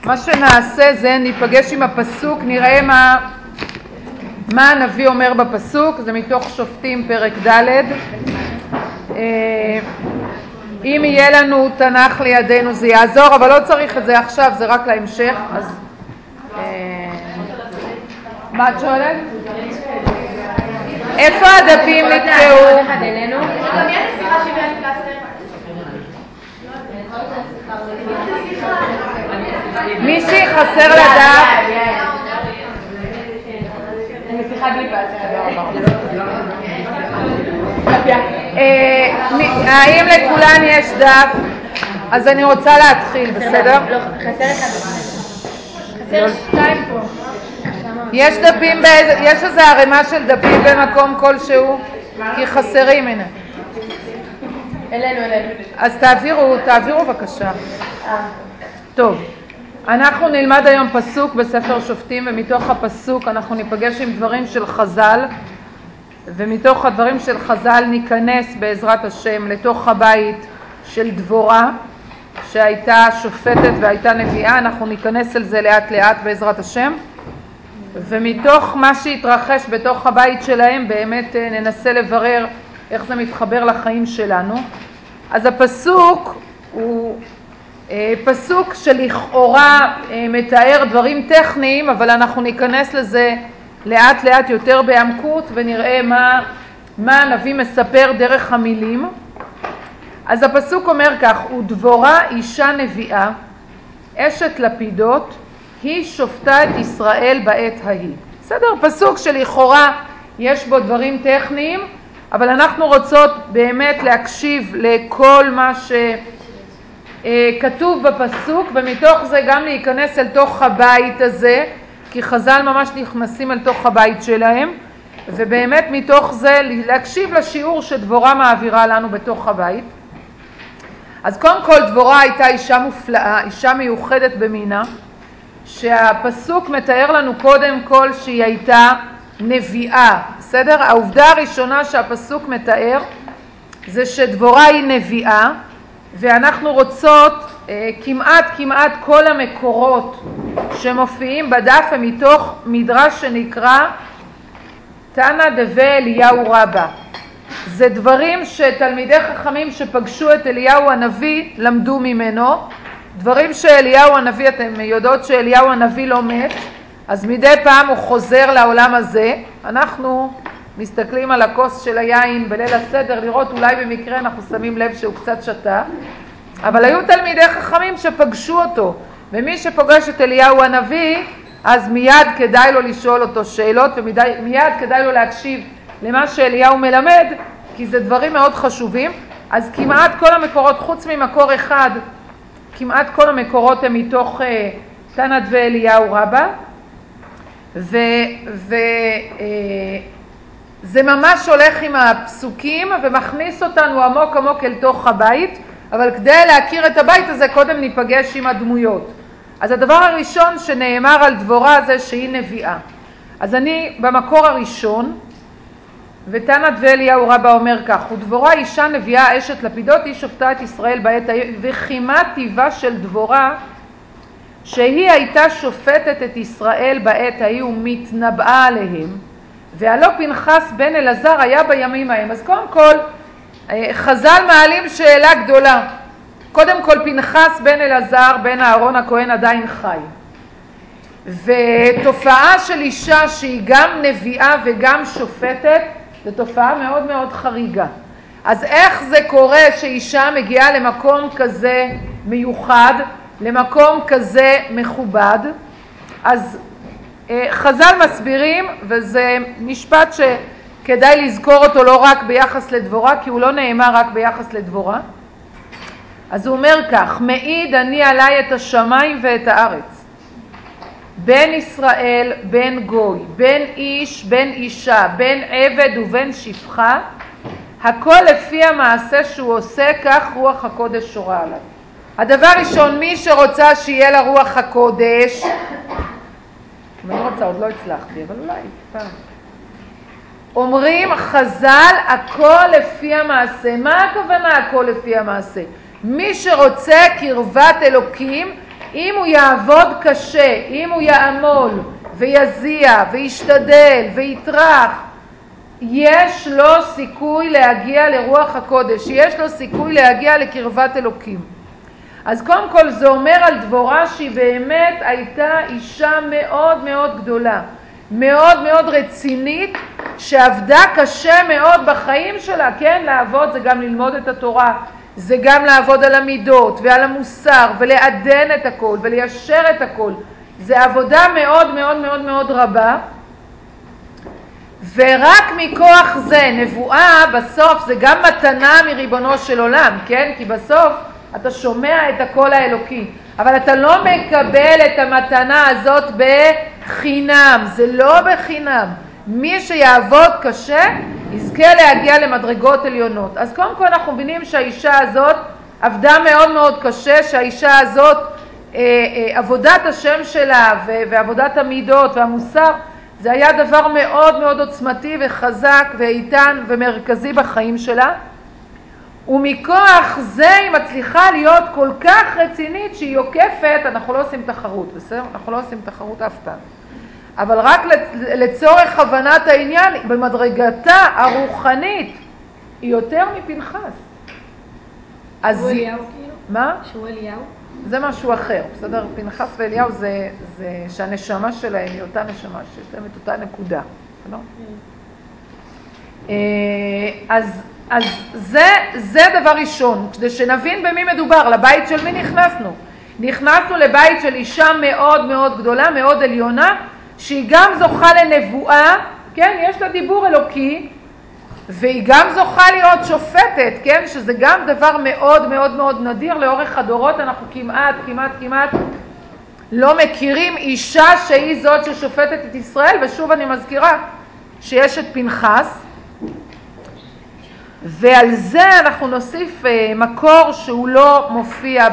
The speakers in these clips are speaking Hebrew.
מה שנעשה זה ניפגש עם הפסוק, נראה מה הנביא אומר בפסוק. זה מתוך שופטים פרק ד'. אם יהיה לנו תנ"ך לידינו זה יעזור, אבל לא צריך את זה עכשיו, זה רק להמשך. אז מה את שואלת? איפה הדפים נתקעו? מישהי חסר לדף? האם לכולן יש דף? אז אני רוצה להתחיל, בסדר? לא, חסר שתיים פה. יש דפים, יש איזה ערימה של דפים במקום כלשהו? כי חסרים, הנה. אלינו. אז תעבירו בבקשה. טוב, אנחנו נלמד היום פסוק בספר שופטים, ומתוך הפסוק אנחנו ניפגש עם דברים של חז"ל, ומתוך הדברים של חז"ל ניכנס בעזרת השם לתוך הבית של דבורה, שהייתה שופטת והייתה נביאה. אנחנו ניכנס אל זה לאט לאט בעזרת השם, ומתוך מה שהתרחש בתוך הבית שלהם באמת ננסה לברר איך זה מתחבר לחיים שלנו. אז הפסוק הוא פסוק שלכאורה מתאר דברים טכניים, אבל אנחנו ניכנס לזה לאט לאט יותר בעמקות ונראה מה הנביא מספר דרך המילים. אז הפסוק אומר כך: ודבורה אישה נביאה אשת לפידות היא שופטה את ישראל בעת ההיא. בסדר, פסוק שלכאורה יש בו דברים טכניים, אבל אנחנו רוצות באמת להקשיב לכל מה שכתוב בפסוק, ומתוך זה גם להיכנס אל תוך הבית הזה, כי חז"ל ממש נכנסים אל תוך הבית שלהם, ובאמת מתוך זה להקשיב לשיעור שדבורה מעבירה לנו בתוך הבית. אז קודם כל דבורה הייתה אישה מופלאה, אישה מיוחדת במינה, שהפסוק מתאר לנו קודם כל שהיא הייתה נביאה. בסדר? העובדה הראשונה שהפסוק מתאר זה שדבורה היא נביאה, ואנחנו רוצות כמעט כל המקורות שמופיעים בדף הם מתוך מדרש שנקרא תנא דבי אליהו רבא. זה דברים שתלמידי חכמים שפגשו את אליהו הנביא למדו ממנו, דברים שאליהו הנביא, אתם יודעות שאליהו הנביא לא מת, אז מדי פעם הוא חוזר לעולם הזה. אנחנו מסתכלים על הכוס של היין בליל הסדר לראות אולי במקרה אנחנו שמים לב שהוא קצת שתה, אבל היו תלמידי חכמים שפגשו אותו, ומי שפוגש את אליהו הנביא אז מיד כדאי לו לשאול אותו שאלות, ומיד כדאי לו להקשיב למה שאליהו מלמד, כי זה דברים מאוד חשובים. אז כמעט כל המקורות חוץ ממקור אחד, כמעט כל המקורות הם מתוך תנא דבי אליהו רבא, זה ממש הולך עם הפסוקים ומכניס אותנו עמוק עמוק אל תוך הבית. אבל כדי להכיר את הבית הזה קודם ניפגש עם הדמויות. אז הדבר הראשון שנאמר על דבורה זה שהיא נביאה. אז אני במקור הראשון, ותנא דבי אליהו רבא אומר כך: ודבורה אישה נביאה אשת לפידות היא שופטה את ישראל בעת ההיא. וכי מה טיבה של דבורה שהיא הייתה שופטת את ישראל בעת ההיא ומתנבאה עליהם, והלא פנחס בן אלעזר היה בימים ההם. אז קודם כל חז"ל מעלים שאלה גדולה. קודם כל פנחס בן אלעזר בן אהרון הכהן עדיין חי, ותופעה של אישה שהיא גם נביאה וגם שופטת זו תופעה מאוד מאוד חריגה. אז איך זה קורה שאישה מגיעה למקום כזה מיוחד, למקום כזה מכובד? אז חז"ל מסבירים, וזה משפט שכדאי לזכור אותו לא רק ביחס לדבורה, כי הוא לא נאמר רק ביחס לדבורה. אז הוא אומר כך: מעיד אני עליי את השמיים ואת הארץ, בין ישראל בין גוי, בין איש בין אישה, בין עבד ובין שפחה, הכל לפי המעשה שהוא עושה, כך רוח הקודש שורה עליו. הדבר ראשון, מי שרוצה שיהיה לה רוח הקודש, אני רוצה, עוד לא הצלחתי, אבל אולי פעם. אומרים חז"ל הכל לפי המעשה. מה הכוונה הכל לפי המעשה? מי שרוצה קרבת אלוקים אם הוא יעבוד קשה, אם הוא יעמול ויזיע וישתדל ויתרח, יש לו סיכוי להגיע לרוח הקודש, יש לו סיכוי להגיע לקרבת אלוקים. אז קודם כל זה אומר על דבורה שהיא באמת הייתה אישה מאוד מאוד גדולה, מאוד מאוד רצינית, שעבדה קשה מאוד בחיים שלה, כן? לעבוד זה גם ללמוד את התורה, זה גם לעבוד על המידות ועל המוסר ולעדן את הכל וליישר את הכל. זה עבודה מאוד מאוד מאוד מאוד רבה, ורק מכוח זה נבואה בסוף זה גם מתנה מריבונו של עולם, כן? כי בסוף אתה שומע את הקול האלוקי, אבל אתה לא מקבל את המתנה הזאת בחינם, זה לא בחינם. מי שיעבוד קשה יזכה להגיע למדרגות עליונות. אז קודם כל אנחנו מבינים שהאישה הזאת עבדה מאוד מאוד קשה, שהאישה הזאת עבודת השם שלה ועבודת המידות והמוסר זה היה דבר מאוד מאוד עוצמתי וחזק ואיתן ומרכזי בחיים שלה, ומכוח זה היא מצליחה להיות כל כך רצינית שהיא עוקפת, אנחנו לא עושים תחרות, בסדר? אנחנו לא עושים תחרות אף פעם, אבל רק לצורך הבנת העניין, במדרגתה הרוחנית היא יותר מפנחס. שהוא אליהו כאילו? מה? שהוא אליהו? זה משהו אחר, בסדר? פנחס ואליהו זה שהנשמה שלהם היא אותה נשמה, שיש להם את אותה נקודה, לא? אז זה דבר ראשון, כדי שנבין במי מדובר, לבית של מי נכנסנו. נכנסנו לבית של אישה מאוד מאוד גדולה, מאוד עליונה, שהיא גם זוכה לנבואה, כן? יש לה דיבור אלוקי, והיא גם זוכה להיות שופטת, כן? שזה גם דבר מאוד מאוד מאוד נדיר לאורך הדורות. אנחנו כמעט לא מכירים אישה שהיא זאת ששופטת את ישראל, ושוב אני מזכירה שיש את פנחס, ועל זה אנחנו נוסיף מקור שהוא לא מופיע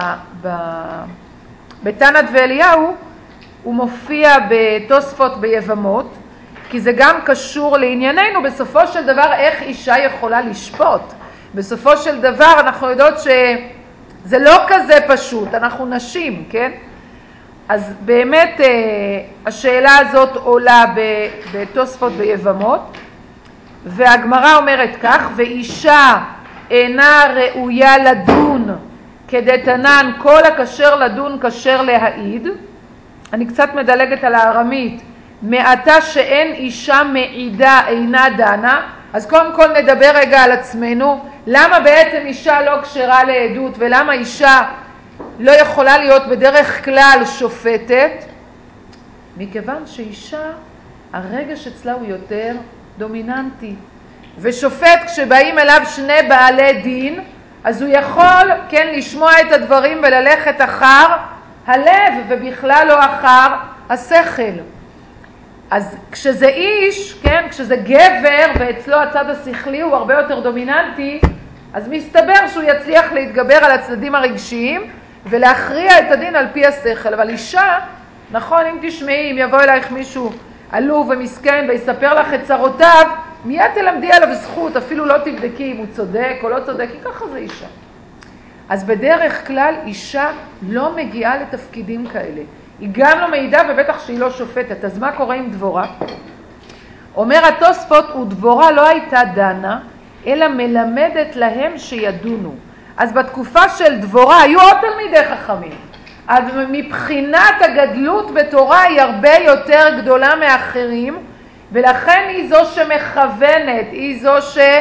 בתנת ואליהו, הוא מופיע בתוספות ביבמות, כי זה גם קשור לענייננו בסופו של דבר איך אישה יכולה לשפוט. בסופו של דבר אנחנו יודעות שזה לא כזה פשוט, אנחנו נשים, כן? אז באמת השאלה הזאת עולה בתוספות ביבמות, והגמרא אומרת כך, ואישה אינה ראויה לדון כדתנן כל הכשר לדון כשר להעיד. אני קצת מדלגת על הארמית, מעתה שאין אישה מעידה אינה דנה. אז קודם כל נדבר רגע על עצמנו, למה בעצם אישה לא כשרה לעדות ולמה אישה לא יכולה להיות בדרך כלל שופטת? מכיוון שאישה הרגש אצלה הוא יותר דומיננטי, ושופט כשבאים אליו שני בעלי דין אז הוא יכול כן לשמוע את הדברים וללכת אחר הלב ובכלל לא אחר השכל. אז כשזה איש, כן, כשזה גבר ואצלו הצד השכלי הוא הרבה יותר דומיננטי, אז מסתבר שהוא יצליח להתגבר על הצדדים הרגשיים ולהכריע את הדין על פי השכל. אבל אישה, נכון, אם תשמעי, אם יבוא אלייך מישהו עלוב ומסכן ויספר לך את צרותיו, מיד תלמדי עליו זכות, אפילו לא תבדקי אם הוא צודק או לא צודק, כי ככה זה אישה. אז בדרך כלל אישה לא מגיעה לתפקידים כאלה. היא גם לא מעידה ובטח שהיא לא שופטת. אז מה קורה עם דבורה? אומר התוספות, ודבורה לא הייתה דנה, אלא מלמדת להם שידונו. אז בתקופה של דבורה היו עוד תלמידי חכמים. אז מבחינת הגדלות בתורה היא הרבה יותר גדולה מאחרים, ולכן היא זו שמכוונת, היא זו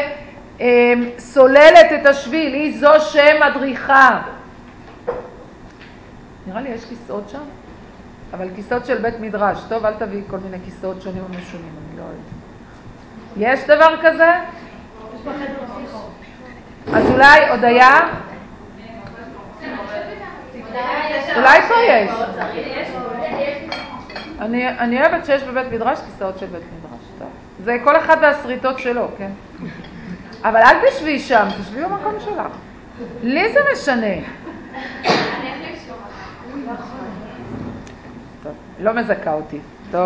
שסוללת את השביל, היא זו שמדריכה. נראה לי יש כיסאות שם, אבל כיסאות של בית מדרש. טוב, אל תביאי כל מיני כיסאות שונים ומשונים, אני לא יודעת. יש דבר כזה? אז אולי עוד היה? אולי פה יש. אני אוהבת שיש בבית מדרש כיסאות של בית מדרש. טוב. זה כל אחד והשריטות שלו, כן? אבל אל תשבי שם, תשבי במקום שלך. לי זה משנה. טוב, לא מזכה אותי.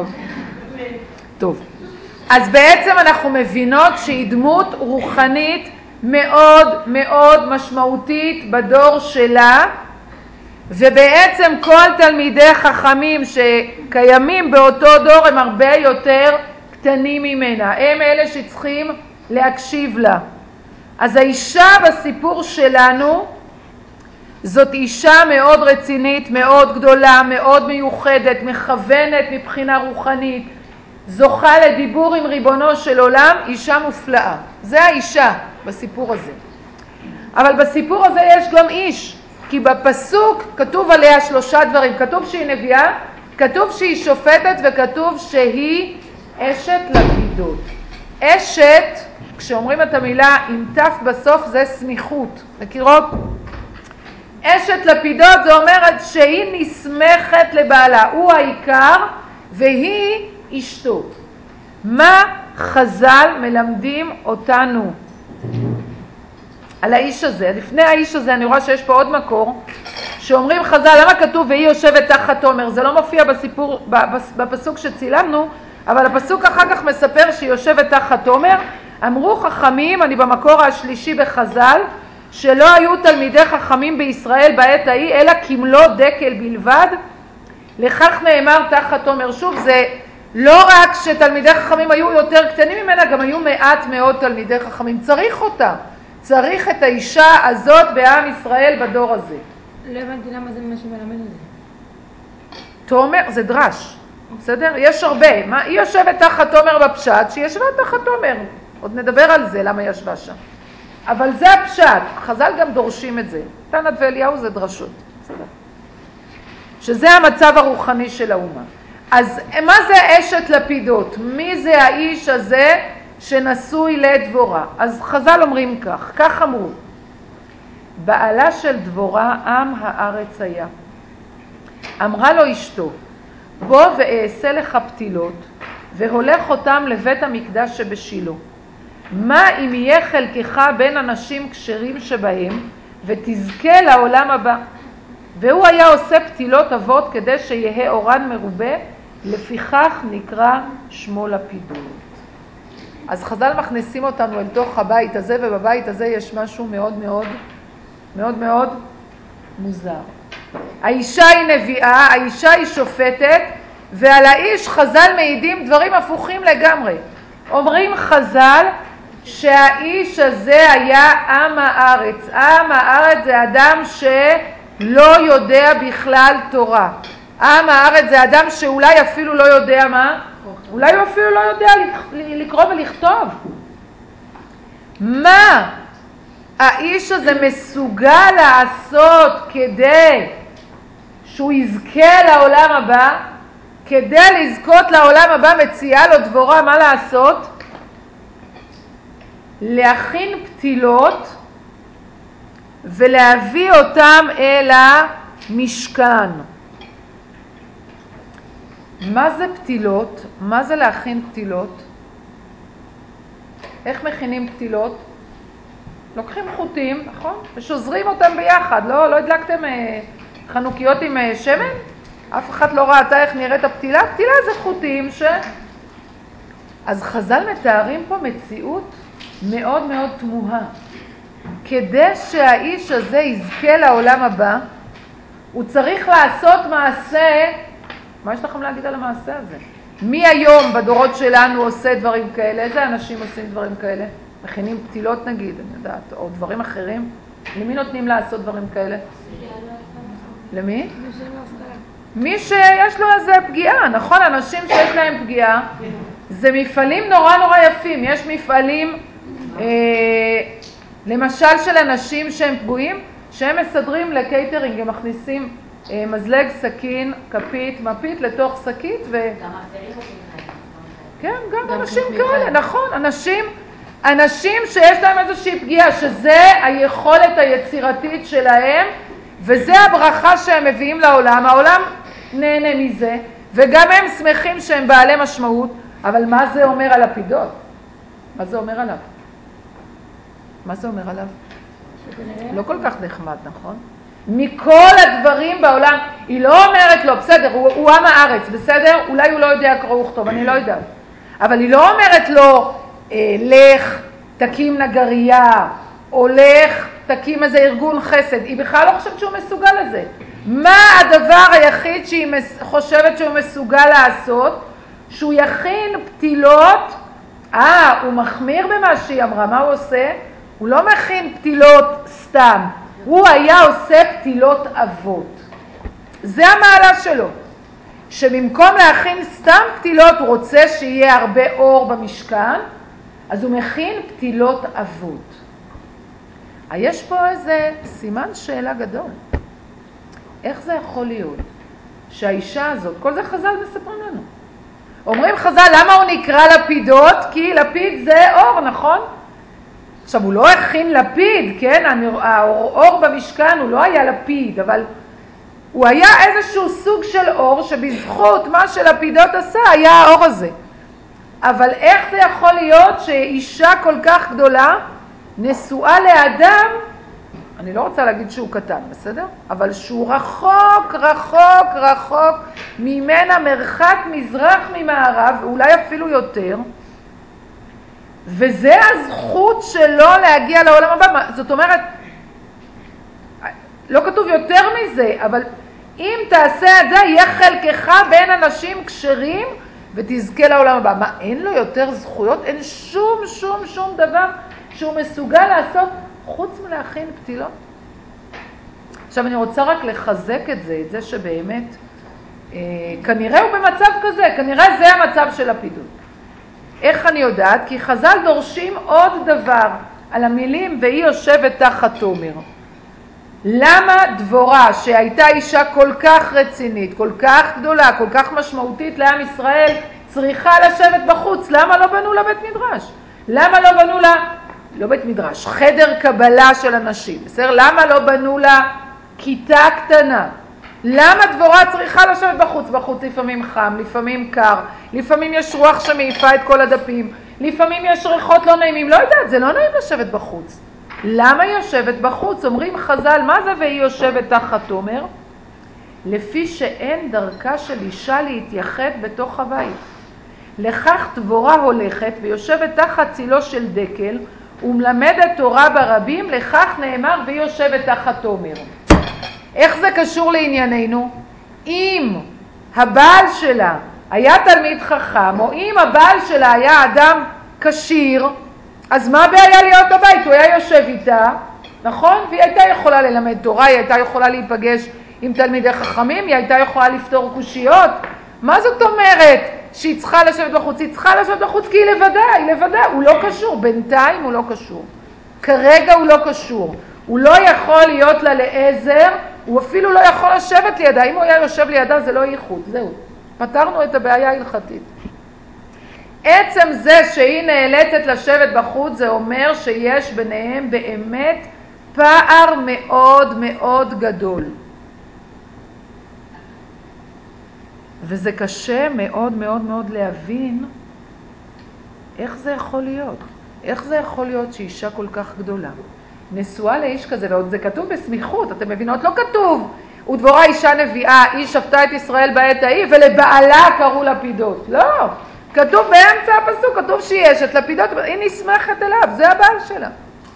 טוב. אז בעצם אנחנו מבינות שהיא דמות רוחנית מאוד מאוד משמעותית בדור שלה, ובעצם כל תלמידי חכמים שקיימים באותו דור הם הרבה יותר קטנים ממנה, הם אלה שצריכים להקשיב לה. אז האישה בסיפור שלנו זאת אישה מאוד רצינית, מאוד גדולה, מאוד מיוחדת, מכוונת מבחינה רוחנית, זוכה לדיבור עם ריבונו של עולם, אישה מופלאה. זה האישה בסיפור הזה. אבל בסיפור הזה יש גם איש, כי בפסוק כתוב עליה 3 דברים. כתוב שהיא נביאה, כתוב שהיא שופטת, וכתוב שהיא אשת לפידות. אשת, כשאומרים את המילה עם תף בסוף, זה סמיכות. מכירות? אשת לפידות זה אומרת שהיא נסמכת לבעלה, הוא העיקר והיא אשתו. מה חז"ל מלמדים אותנו על האיש הזה? לפני האיש הזה אני רואה שיש פה עוד מקור שאומרים חז"ל, למה כתוב והיא יושבת תחת תומר? זה לא מופיע בסיפור, בפסוק שצילמנו, אבל הפסוק אחר כך מספר שהיא יושבת תחת תומר. אמרו חכמים, אני במקור השלישי בחז"ל, שלא היו תלמידי חכמים בישראל בעת ההיא אלא כמלוא דקל בלבד, לכך נאמר תחת תומר. שוב, זה לא רק שתלמידי חכמים היו יותר קטנים ממנה, גם היו מעט מאוד תלמידי חכמים. צריך אותה, צריך את האישה הזאת בעם ישראל בדור הזה. לא הבנתי למה זה מה שמלמד את זה. תומר זה דרש, בסדר? יש הרבה. היא יושבת תחת תומר בפשט, שהיא ישבה תחת תומר. עוד נדבר על זה, למה ישבה שם. אבל זה הפשט, חז"ל גם דורשים את זה. תנת ואליהו זה דרשות, בסדר? שזה המצב הרוחני של האומה. אז מה זה אשת לפידות? מי זה האיש הזה שנשוי לדבורה? אז חז"ל אומרים כך אמרו. בעלה של דבורה עם הארץ היה. אמרה לו אשתו, בוא ואעשה לך פתילות, והולך אותם לבית המקדש שבשילה. מה אם יהיה חלקך בין אנשים כשרים שבהם, ותזכה לעולם הבא? והוא היה עושה פתילות אבות כדי שיהיה אורן מרובה, לפיכך נקרא שמו לפידות. אז חז"ל מכניסים אותנו אל תוך הבית הזה, ובבית הזה יש משהו מאוד מאוד מאוד מאוד מוזר. האישה היא נביאה, האישה היא שופטת, ועל האיש חז"ל מעידים דברים הפוכים לגמרי. אומרים חז"ל שהאיש הזה היה עם הארץ. עם הארץ זה אדם שלא יודע בכלל תורה. עם הארץ זה אדם שאולי אפילו לא יודע מה? אולי הוא אפילו לא יודע לקרוא ולכתוב. מה האיש הזה מסוגל לעשות כדי שהוא יזכה לעולם הבא? כדי לזכות לעולם הבא מציעה לו דבורה מה לעשות? להכין פתילות ולהביא אותם אל המשכן. מה זה פתילות? מה זה להכין פתילות? איך מכינים פתילות? לוקחים חוטים, נכון? ושוזרים אותם ביחד. לא הדלקתם חנוכיות עם שמן? אף אחד לא ראתה איך נראית הפתילה? פתילה זה חוטים אז חז"ל מתארים פה מציאות מאוד מאוד תמוהה. כדי שהאיש הזה יזכה לעולם הבא, הוא צריך לעשות מעשה. מה יש לכם להגיד על המעשה הזה? מי היום בדורות שלנו עושה דברים כאלה? איזה אנשים עושים דברים כאלה? מכינים פתילות נגיד, אני יודעת, או דברים אחרים? למי נותנים לעשות דברים כאלה? למי? מי שיש לו איזה פגיעה, נכון? אנשים שיש להם פגיעה, זה מפעלים נורא נורא יפים. יש מפעלים, למשל של אנשים שהם פגועים, שהם מסדרים לקייטרינג, הם מכניסים מזלג, סכין, כפית, מפית לתוך שקית גם אחרים עושים להם. כן, גם אנשים כאלה, נכון, אנשים שיש להם איזושהי פגיעה, שזה היכולת היצירתית שלהם, וזה הברכה שהם מביאים לעולם. העולם נהנה מזה, וגם הם שמחים שהם בעלי משמעות. אבל מה זה אומר על לפידות? מה זה אומר עליו? מה זה אומר עליו? לא כל כך נחמד, נכון? מכל הדברים בעולם, היא לא אומרת לו, בסדר, הוא עם הארץ, בסדר? אולי הוא לא יודע קרוא וכתוב, אני לא יודעת. אבל היא לא אומרת לו, לך, תקים נגרייה, או לך, תקים איזה ארגון חסד. היא בכלל לא חושבת שהוא מסוגל לזה. מה הדבר היחיד שהיא חושבת שהוא מסוגל לעשות? שהוא יכין פתילות, הוא מחמיר במה שהיא אמרה, מה הוא עושה? הוא לא מכין פתילות סתם, הוא היה עושה פתילות אבות. זה המעלה שלו, שבמקום להכין סתם פתילות הוא רוצה שיהיה הרבה אור במשכן, אז הוא מכין פתילות אבות. יש פה איזה סימן שאלה גדול. איך זה יכול להיות שהאישה הזאת, כל זה חז"ל מספרים לנו. אומרים חז"ל, למה הוא נקרא לפידות? כי לפיד זה אור, נכון? עכשיו, הוא לא הכין לפיד, כן? האור במשכן הוא לא היה לפיד, אבל הוא היה איזשהו סוג של אור שבזכות מה שלפידות עשה היה האור הזה. אבל איך זה יכול להיות שאישה כל כך גדולה נשואה לאדם, אני לא רוצה להגיד שהוא קטן, בסדר? אבל שהוא רחוק, רחוק, רחוק ממנה, מרחק מזרח ממערב, ואולי אפילו יותר, וזה הזכות שלו להגיע לעולם הבא. זאת אומרת, לא כתוב יותר מזה, אבל אם תעשה את זה, יהיה חלקך בין אנשים כשרים ותזכה לעולם הבא. מה, אין לו יותר זכויות? אין שום דבר שהוא מסוגל לעשות חוץ מלהכין פתילות? עכשיו אני רוצה רק לחזק את זה שבאמת, כנראה הוא במצב כזה, כנראה זה המצב של הפידות. איך אני יודעת? כי חז"ל דורשים עוד דבר על המילים והיא יושבת תחת תומר. למה דבורה שהייתה אישה כל כך רצינית, כל כך גדולה, כל כך משמעותית לעם ישראל, צריכה לשבת בחוץ? למה לא בנו לה בית מדרש? למה לא בנו לה, לא בית מדרש, חדר קבלה של אנשים? בסדר? למה לא בנו לה כיתה קטנה? למה דבורה צריכה לשבת בחוץ? בחוץ לפעמים חם, לפעמים קר, לפעמים יש רוח שמעיפה את כל הדפים, לפעמים יש ריחות לא נעימים, לא יודעת, זה לא נעים לשבת בחוץ. למה היא יושבת בחוץ? אומרים חז"ל, מה זה והיא יושבת תחת תומר? לפי שאין דרכה של אישה להתייחד בתוך הבית. לכך דבורה הולכת ויושבת תחת צילו של דקל ומלמדת תורה ברבים, לכך נאמר והיא יושבת תחת תומר. איך זה קשור לענייננו? אם הבעל שלה היה תלמיד חכם, או אם הבעל שלה היה אדם כשיר, אז מה הבעיה להיות בבית? הוא היה יושב איתה, נכון? והיא הייתה יכולה ללמד תורה, היא הייתה יכולה להיפגש עם תלמידי חכמים, היא הייתה יכולה לפתור קושיות. מה זאת אומרת שהיא צריכה לשבת בחוץ? היא צריכה לשבת בחוץ כי היא לבדה, הוא לא קשור, בינתיים הוא לא קשור. כרגע הוא לא קשור. הוא לא יכול להיות לה לעזר, הוא אפילו לא יכול לשבת לידה. אם הוא היה יושב לידה זה לא ייחוד, זהו. פתרנו את הבעיה ההלכתית. עצם זה שהיא נאלצת לשבת בחוץ, זה אומר שיש ביניהם באמת פער מאוד מאוד גדול. וזה קשה מאוד מאוד מאוד להבין איך זה יכול להיות. איך זה יכול להיות שאישה כל כך גדולה נשואה לאיש כזה, ועוד זה כתוב בסמיכות, אתם מבינות? לא כתוב, ודבורה אישה נביאה, היא שפטה את ישראל בעת ההיא, ולבעלה קראו לפידות. לא, כתוב באמצע הפסוק, כתוב שהיא אשת לפידות, היא נסמכת אליו, זה הבעל שלה.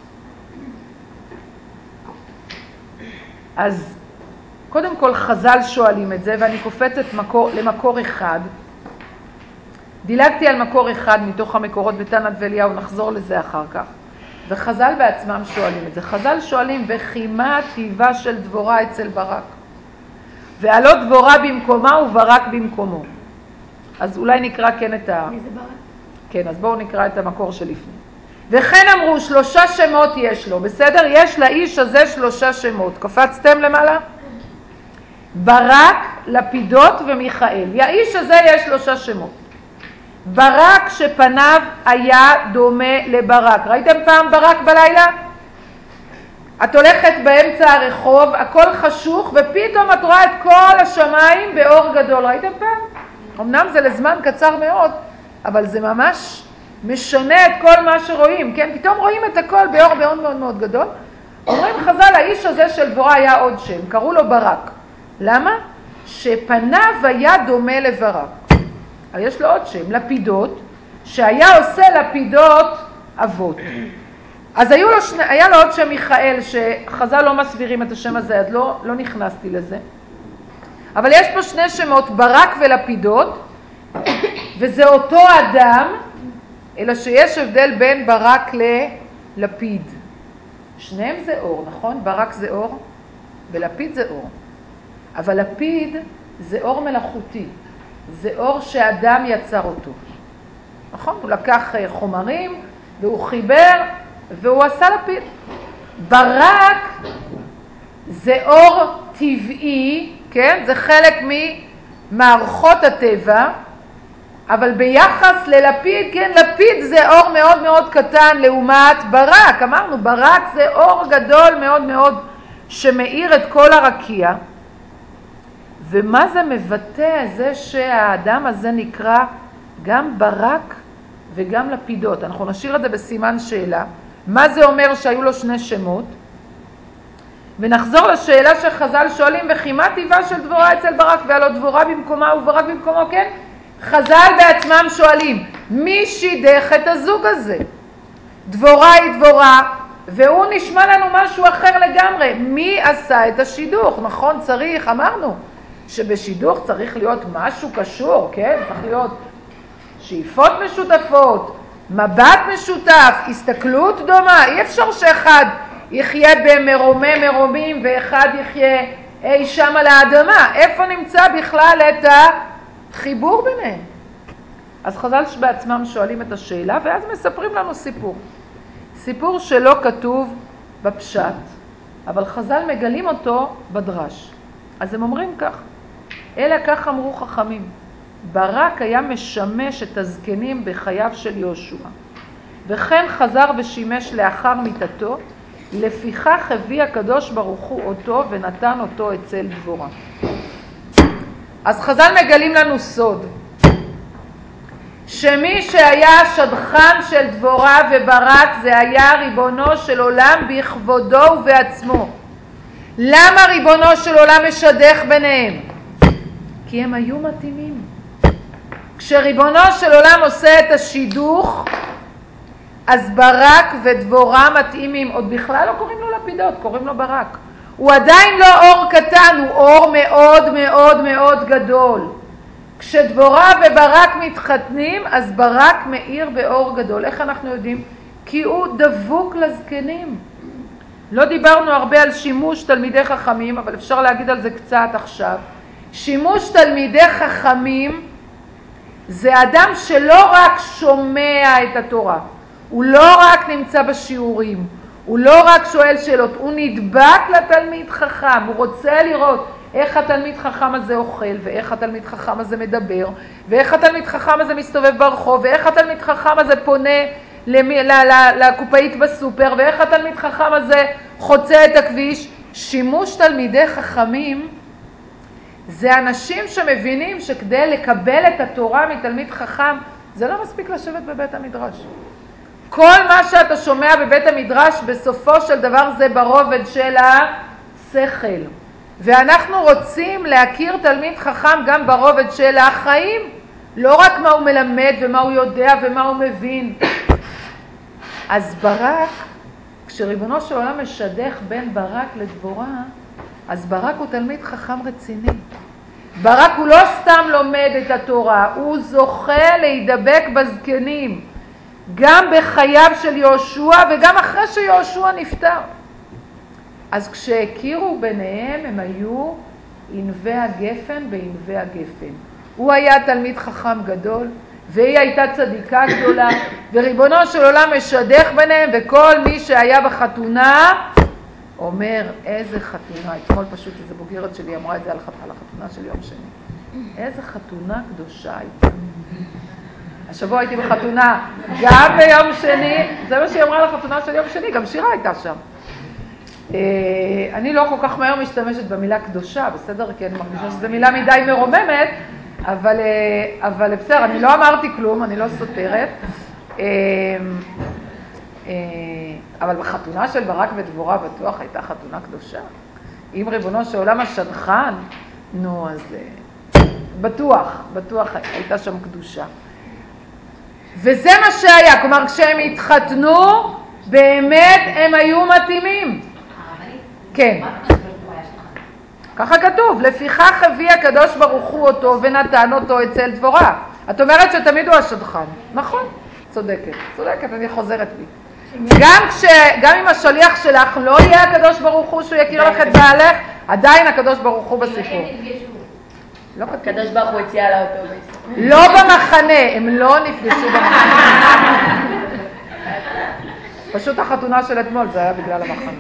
אז קודם כל חז"ל שואלים את זה, ואני קופצת למקור אחד. דילגתי על מקור אחד מתוך המקורות בתנת ואליהו, נחזור לזה אחר כך. וחז"ל בעצמם שואלים את זה. חז"ל שואלים, וחימה טיבה של דבורה אצל ברק. ועלות דבורה במקומה וברק במקומו. אז אולי נקרא כן את מי זה ברק? כן, אז בואו נקרא את המקור שלפני. וכן אמרו, 3 שמות יש לו, בסדר? יש לאיש הזה 3 שמות. קפצתם למעלה? ברק, לפידות ומיכאל. האיש הזה יש 3 שמות. ברק שפניו היה דומה לברק. ראיתם פעם ברק בלילה? את הולכת באמצע הרחוב, הכל חשוך, ופתאום את רואה את כל השמיים באור גדול. ראיתם פעם? אמנם זה לזמן קצר מאוד, אבל זה ממש משנה את כל מה שרואים, כן? פתאום רואים את הכל באור מאוד מאוד מאוד גדול. אומרים חז"ל, האיש הזה של דבורה היה עוד שם, קראו לו ברק. למה? שפניו היה דומה לברק. אבל יש לו עוד שם, לפידות, שהיה עושה לפידות אבות. אז היה לו עוד שם מיכאל, שחז"ל לא מסבירים את השם הזה, אז לא נכנסתי לזה. אבל יש פה שני שמות, ברק ולפידות, וזה אותו אדם, אלא שיש הבדל בין ברק ללפיד. שניהם זה אור, נכון? ברק זה אור ולפיד זה אור. אבל לפיד זה אור מלאכותי, זה אור שאדם יצר אותו. נכון? הוא לקח חומרים והוא חיבר והוא עשה לפיד. ברק זה אור טבעי, כן? זה חלק ממערכות הטבע, אבל ביחס ללפיד, כן, לפיד זה אור מאוד מאוד קטן לעומת ברק. אמרנו, ברק זה אור גדול מאוד מאוד שמאיר את כל הרקיע. ומה זה מבטא? זה שהאדם הזה נקרא גם ברק וגם לפידות. אנחנו נשאיר את זה בסימן שאלה. מה זה אומר שהיו לו שני שמות? ונחזור לשאלה שחז"ל שואלים, וכי מה טבעה של דבורה אצל ברק, והלא דבורה במקומה וברק במקומו, כן? חז"ל בעצמם שואלים, מי שידך את הזוג הזה? דבורה היא דבורה, והוא נשמע לנו משהו אחר לגמרי. מי עשה את השידוך? נכון, צריך, אמרנו, שבשידוך צריך להיות משהו קשור, כן? צריך להיות שאיפות משותפות, מבט משותף, הסתכלות דומה. אי אפשר שאחד יחיה במרומי מרומים ואחד יחיה אי שם על האדמה. איפה נמצא בכלל את החיבור ביניהם? אז חז"ל בעצמם שואלים את השאלה ואז מספרים לנו סיפור. סיפור שלא כתוב בפשט, אבל חז"ל מגלים אותו בדרש. אז הם אומרים כך, אלא כך אמרו חכמים, ברק היה משמש את הזקנים בחייו של יהושע, וכן חזר ושימש לאחר מיתתו, לפיכך הביא הקדוש ברוך הוא אותו ונתן אותו אצל דבורה. אז חז"ל מגלים לנו סוד, שמי שהיה שדכן של דבורה וברק זה היה ריבונו של עולם בכבודו ובעצמו. למה ריבונו של עולם משדך ביניהם? כי הם היו מתאימים. כשריבונו של עולם עושה את השידוך, אז ברק ודבורה מתאימים. עוד בכלל לא קוראים לו לפידות, קוראים לו ברק. הוא עדיין לא אור קטן, הוא אור מאוד מאוד מאוד גדול. כשדבורה וברק מתחתנים, אז ברק מאיר באור גדול. איך אנחנו יודעים? כי הוא דבוק לזקנים. לא דיברנו הרבה על שימוש תלמידי חכמים, אבל אפשר להגיד על זה קצת עכשיו. שימוש תלמידי חכמים זה אדם שלא רק שומע את התורה, הוא לא רק נמצא בשיעורים, הוא לא רק שואל שאלות, הוא נדבק לתלמיד חכם, הוא רוצה לראות איך התלמיד חכם הזה אוכל, ואיך התלמיד חכם הזה מדבר, ואיך התלמיד חכם הזה מסתובב ברחוב, ואיך התלמיד חכם הזה פונה לקופאית בסופר, ואיך התלמיד חכם הזה חוצה את הכביש. שימוש תלמידי חכמים זה אנשים שמבינים שכדי לקבל את התורה מתלמיד חכם, זה לא מספיק לשבת בבית המדרש. כל מה שאתה שומע בבית המדרש בסופו של דבר זה ברובד של השכל. ואנחנו רוצים להכיר תלמיד חכם גם ברובד של החיים. לא רק מה הוא מלמד ומה הוא יודע ומה הוא מבין. אז ברק, כשריבונו של עולם משדך בין ברק לדבורה, אז ברק הוא תלמיד חכם רציני. ברק הוא לא סתם לומד את התורה, הוא זוכה להידבק בזקנים. גם בחייו של יהושע וגם אחרי שיהושע נפטר. אז כשהכירו ביניהם הם היו ענבי הגפן בענבי הגפן. הוא היה תלמיד חכם גדול והיא הייתה צדיקה גדולה, וריבונו של עולם משדך ביניהם, וכל מי שהיה בחתונה אומר איזה חתונה. אתמול פשוט איזו בוגרת שלי אמרה את זה על החתונה של יום שני. איזה חתונה קדושה הייתה. השבוע הייתי בחתונה גם ביום שני, זה מה שהיא אמרה על החתונה של יום שני, גם שירה הייתה שם. אני לא כל כך מהר משתמשת במילה קדושה, בסדר? כי אני מרגישה שזו מילה מדי מרוממת, אבל בסדר, אני לא אמרתי כלום, אני לא סותרת. אבל בחתונה של ברק ודבורה בטוח הייתה חתונה קדושה. אם ריבונו של עולם השדכן, נו, אז בטוח הייתה שם קדושה. וזה מה שהיה, כלומר כשהם התחתנו, באמת הם היו מתאימים. כן. ככה כתוב, לפיכך הביא הקדוש ברוך הוא אותו ונתן אותו אצל דבורה. את אומרת שתמיד הוא השדכן. נכון, צודקת, אני חוזרת בי. גם אם השליח שלך לא יהיה הקדוש ברוך הוא שהוא יכיר לך את בעלך, עדיין הקדוש ברוך הוא בסיפור. לא כתוב. הקדוש ברוך הוא הציע לה אותו. לא במחנה, הם לא נפגשו במחנה. פשוט החתונה של אתמול, זה היה בגלל המחנה.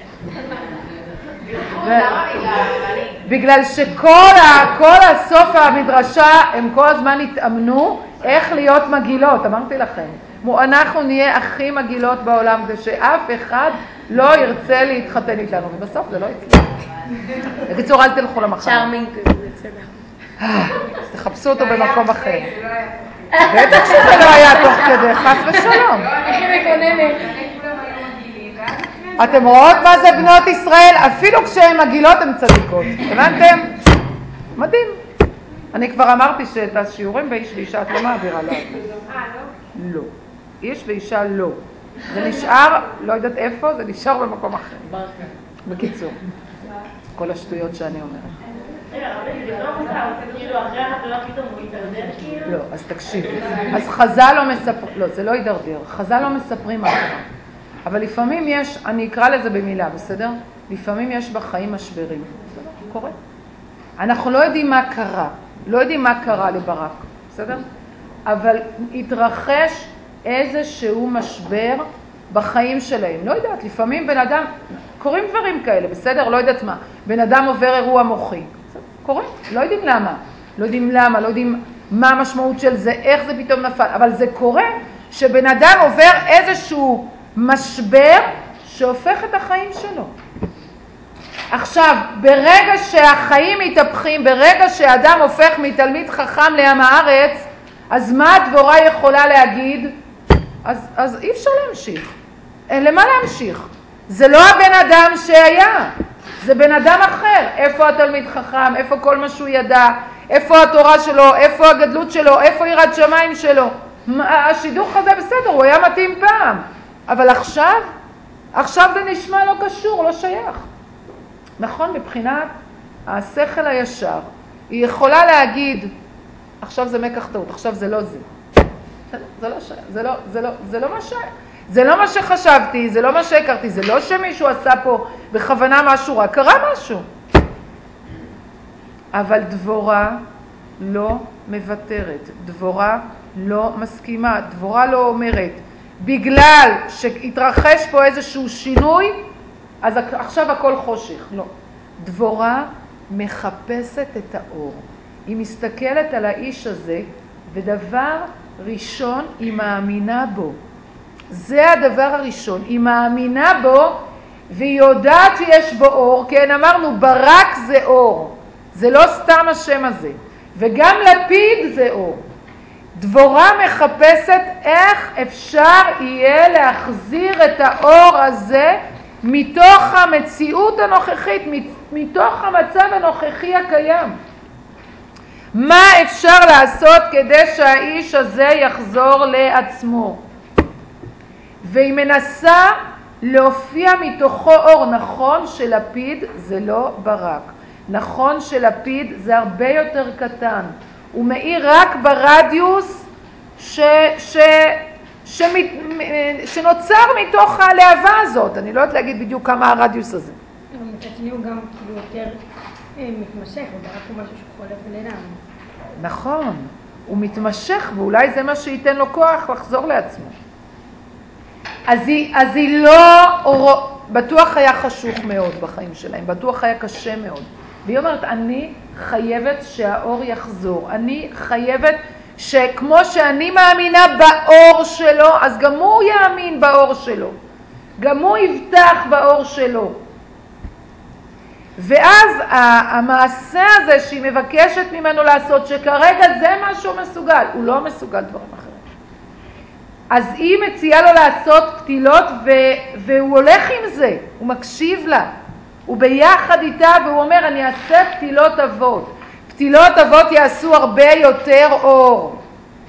בגלל שכל הסוף המדרשה הם כל הזמן התאמנו איך להיות מגילות, אמרתי לכם. אנחנו נהיה הכי מגילות בעולם כדי שאף אחד לא ירצה להתחתן איתנו, ובסוף זה לא יצא. בקיצור, אל תלכו למחנה. צ'ארמינג כזה. אז תחפשו אותו במקום אחר. בטח שזה לא היה תוך כדי, חס ושלום. איך היא מקוננת? אתם רואות מה זה בנות ישראל? אפילו כשהן מגילות הן צדיקות. הבנתם? מדהים. אני כבר אמרתי שאת השיעורים באיש ואישה את לא מעבירה לה. לא. איש ואישה לא. זה נשאר, לא יודעת איפה, זה נשאר במקום אחר. בקיצור. כל השטויות שאני אומרת. רגע, אבל זה לא מוסר, זה כאילו אחרי החתונה פתאום הוא יתדרדר כאילו? לא, אז תקשיבי. אז חז"ל לא מספרים, לא, זה לא ידרדר. חז"ל לא מספרים מה קרה. אבל לפעמים יש, אני אקרא לזה במילה, בסדר? לפעמים יש בחיים משברים. בסדר? קורה. אנחנו לא יודעים מה קרה. לא יודעים מה קרה לברק. בסדר? אבל התרחש איזשהו משבר בחיים שלהם. לא יודעת, לפעמים בן אדם, קורים דברים כאלה, בסדר? לא יודעת מה. בן אדם עובר אירוע מוחי. קורה, לא יודעים למה. לא יודעים מה המשמעות של זה, איך זה פתאום נפל. אבל זה קורה שבן אדם עובר איזשהו משבר שהופך את החיים שלו. עכשיו, ברגע שהחיים מתהפכים, ברגע שהאדם הופך מתלמיד חכם לעם הארץ, אז מה הדבורה יכולה להגיד? אז אי אפשר להמשיך. למה להמשיך? זה לא הבן אדם שהיה, זה בן אדם אחר. איפה התלמיד חכם? איפה כל מה שהוא ידע? איפה התורה שלו? איפה הגדלות שלו? איפה יראת שמיים שלו? השידוך הזה בסדר, הוא היה מתאים פעם. אבל עכשיו זה נשמע לא קשור, לא שייך. נכון, מבחינת השכל הישר, היא יכולה להגיד, עכשיו זה מקח טעות, עכשיו זה לא זה. זה לא שייך, זה לא מה שחשבתי, זה לא מה שהכרתי, זה לא שמישהו עשה פה בכוונה משהו רע, קרה משהו. אבל דבורה לא מוותרת, דבורה לא מסכימה, דבורה לא אומרת, בגלל שהתרחש פה איזשהו שינוי, אז עכשיו הכל חושך. לא. דבורה מחפשת את האור. היא מסתכלת על האיש הזה, ודבר ראשון היא מאמינה בו. זה הדבר הראשון. היא מאמינה בו, והיא יודעת שיש בו אור, כן, אמרנו, ברק זה אור. זה לא סתם השם הזה. וגם לפיד זה אור. דבורה מחפשת איך אפשר יהיה להחזיר את האור הזה מתוך המציאות הנוכחית, מתוך המצב הנוכחי הקיים. מה אפשר לעשות כדי שהאיש הזה יחזור לעצמו? והיא מנסה להופיע מתוכו אור. נכון שלפיד זה לא ברק. נכון שלפיד זה הרבה יותר קטן. הוא מאיר רק ברדיוס שנוצר מתוך הלהבה הזאת. אני לא יודעת להגיד בדיוק כמה הרדיוס הזה. אבל מצד שני הוא גם כאילו יותר מתמשך, וברק הוא משהו שחולף ונעלם. נכון, הוא מתמשך, ואולי זה מה שייתן לו כוח לחזור לעצמו. אז היא לא, בטוח היה חשוך מאוד בחיים שלהם, בטוח היה קשה מאוד. והיא אומרת, אני חייבת שהאור יחזור, אני חייבת שכמו שאני מאמינה באור שלו, אז גם הוא יאמין באור שלו, גם הוא יבטח באור שלו. ואז המעשה הזה שהיא מבקשת ממנו לעשות, שכרגע זה מה שהוא מסוגל, הוא לא מסוגל דברים אחרים. אז היא מציעה לו לעשות פתילות, והוא הולך עם זה, הוא מקשיב לה, הוא ביחד איתה, והוא אומר, אני אעשה פתילות אבות. פתילות אבות יעשו הרבה יותר אור.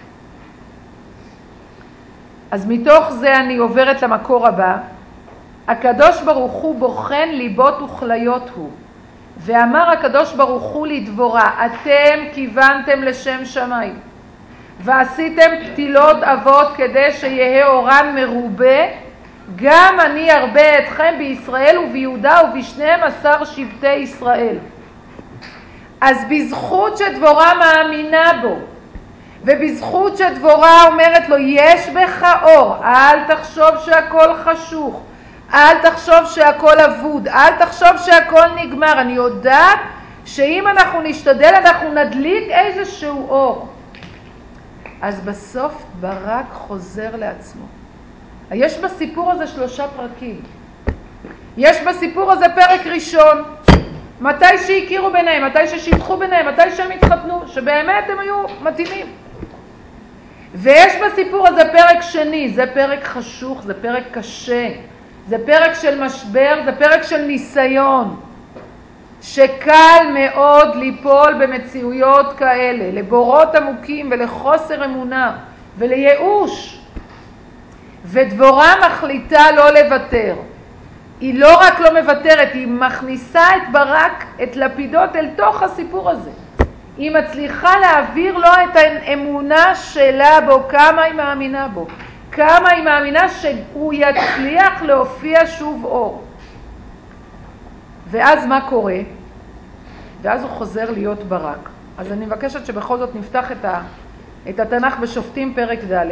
אז מתוך זה אני עוברת למקור הבא. הקדוש ברוך הוא בוחן ליבות וכליות הוא. ואמר הקדוש ברוך הוא לדבורה, אתם כיוונתם לשם שמיים, ועשיתם פתילות אבות כדי שיהיה אורן מרובה, גם אני ארבה אתכם בישראל וביהודה וב12 שבטי ישראל. אז בזכות שדבורה מאמינה בו, ובזכות שדבורה אומרת לו, יש בך אור, אל תחשוב שהכל חשוך, אל תחשוב שהכל אבוד, אל תחשוב שהכל נגמר. אני יודעת שאם אנחנו נשתדל אנחנו נדליק איזשהו אור. אז בסוף ברק חוזר לעצמו. יש בסיפור הזה 3 פרקים. יש בסיפור הזה פרק ראשון, מתי שהכירו ביניהם, מתי ששיתחו ביניהם, מתי שהם התחתנו, שבאמת הם היו מתאימים. ויש בסיפור הזה פרק שני, זה פרק חשוך, זה פרק קשה, זה פרק של משבר, זה פרק של ניסיון, שקל מאוד ליפול במציאויות כאלה, לבורות עמוקים ולחוסר אמונה ולייאוש. ודבורה מחליטה לא לוותר. היא לא רק לא מוותרת, היא מכניסה את ברק, את לפידות אל תוך הסיפור הזה. היא מצליחה להעביר לו את האמונה שלה בו, כמה היא מאמינה בו, כמה היא מאמינה שהוא יצליח להופיע שוב אור. ואז מה קורה? ואז הוא חוזר להיות ברק. אז אני מבקשת שבכל זאת נפתח את התנ"ך בשופטים פרק ד'.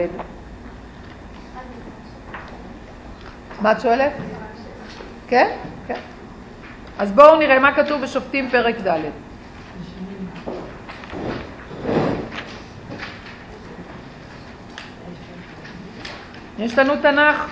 מה את שואלת? כן? כן. אז בואו נראה מה כתוב בשופטים פרק ד'. יש לנו תנ"ך.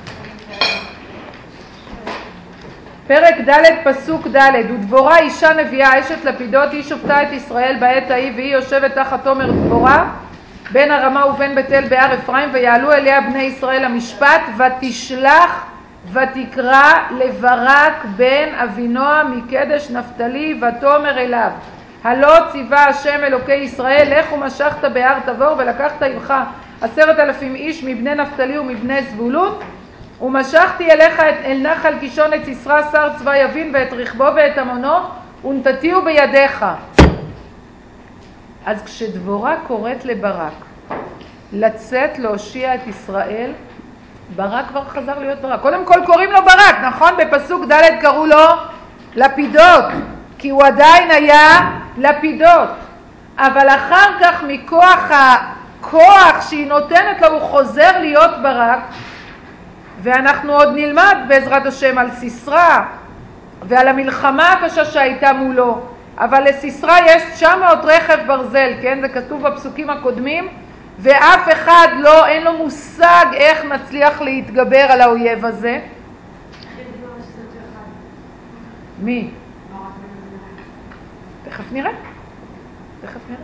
פרק ד' פסוק ד', ודבורה אישה נביאה אשת לפידות, היא שופטה את ישראל בעת ההיא, והיא יושבת תחת תומר דבורה בין הרמה ובין בית אל בהר אפרים, ויעלו אליה בני ישראל המשפט, ותשלח ותקרא לברק בן אבינועם מקדש נפתלי, ותאמר אליו, הלא ציווה השם אלוקי ישראל, לך ומשכת בהר תבור ולקחת עמך 10,000 איש מבני נפתלי ומבני זבולון, ומשכתי אליך אל נחל קישון את סיסרא שר צבא יבין ואת רכבו ואת המונו ונתתיהו בידיך. אז כשדבורה קוראת לברק לצאת להושיע את ישראל, ברק כבר חזר להיות ברק. קודם כל קוראים לו ברק, נכון? בפסוק ד' קראו לו לפידות, כי הוא עדיין היה לפידות. אבל אחר כך מכוח הכוח שהיא נותנת לו הוא חוזר להיות ברק, ואנחנו עוד נלמד בעזרת השם על סיסרא ועל המלחמה הקשה שהייתה מולו. אבל לסיסרא יש 900 רכב ברזל, כן? זה כתוב בפסוקים הקודמים, ואף אחד לא, אין לו מושג איך נצליח להתגבר על האויב הזה. מי? תכף נראה. תכף נראה.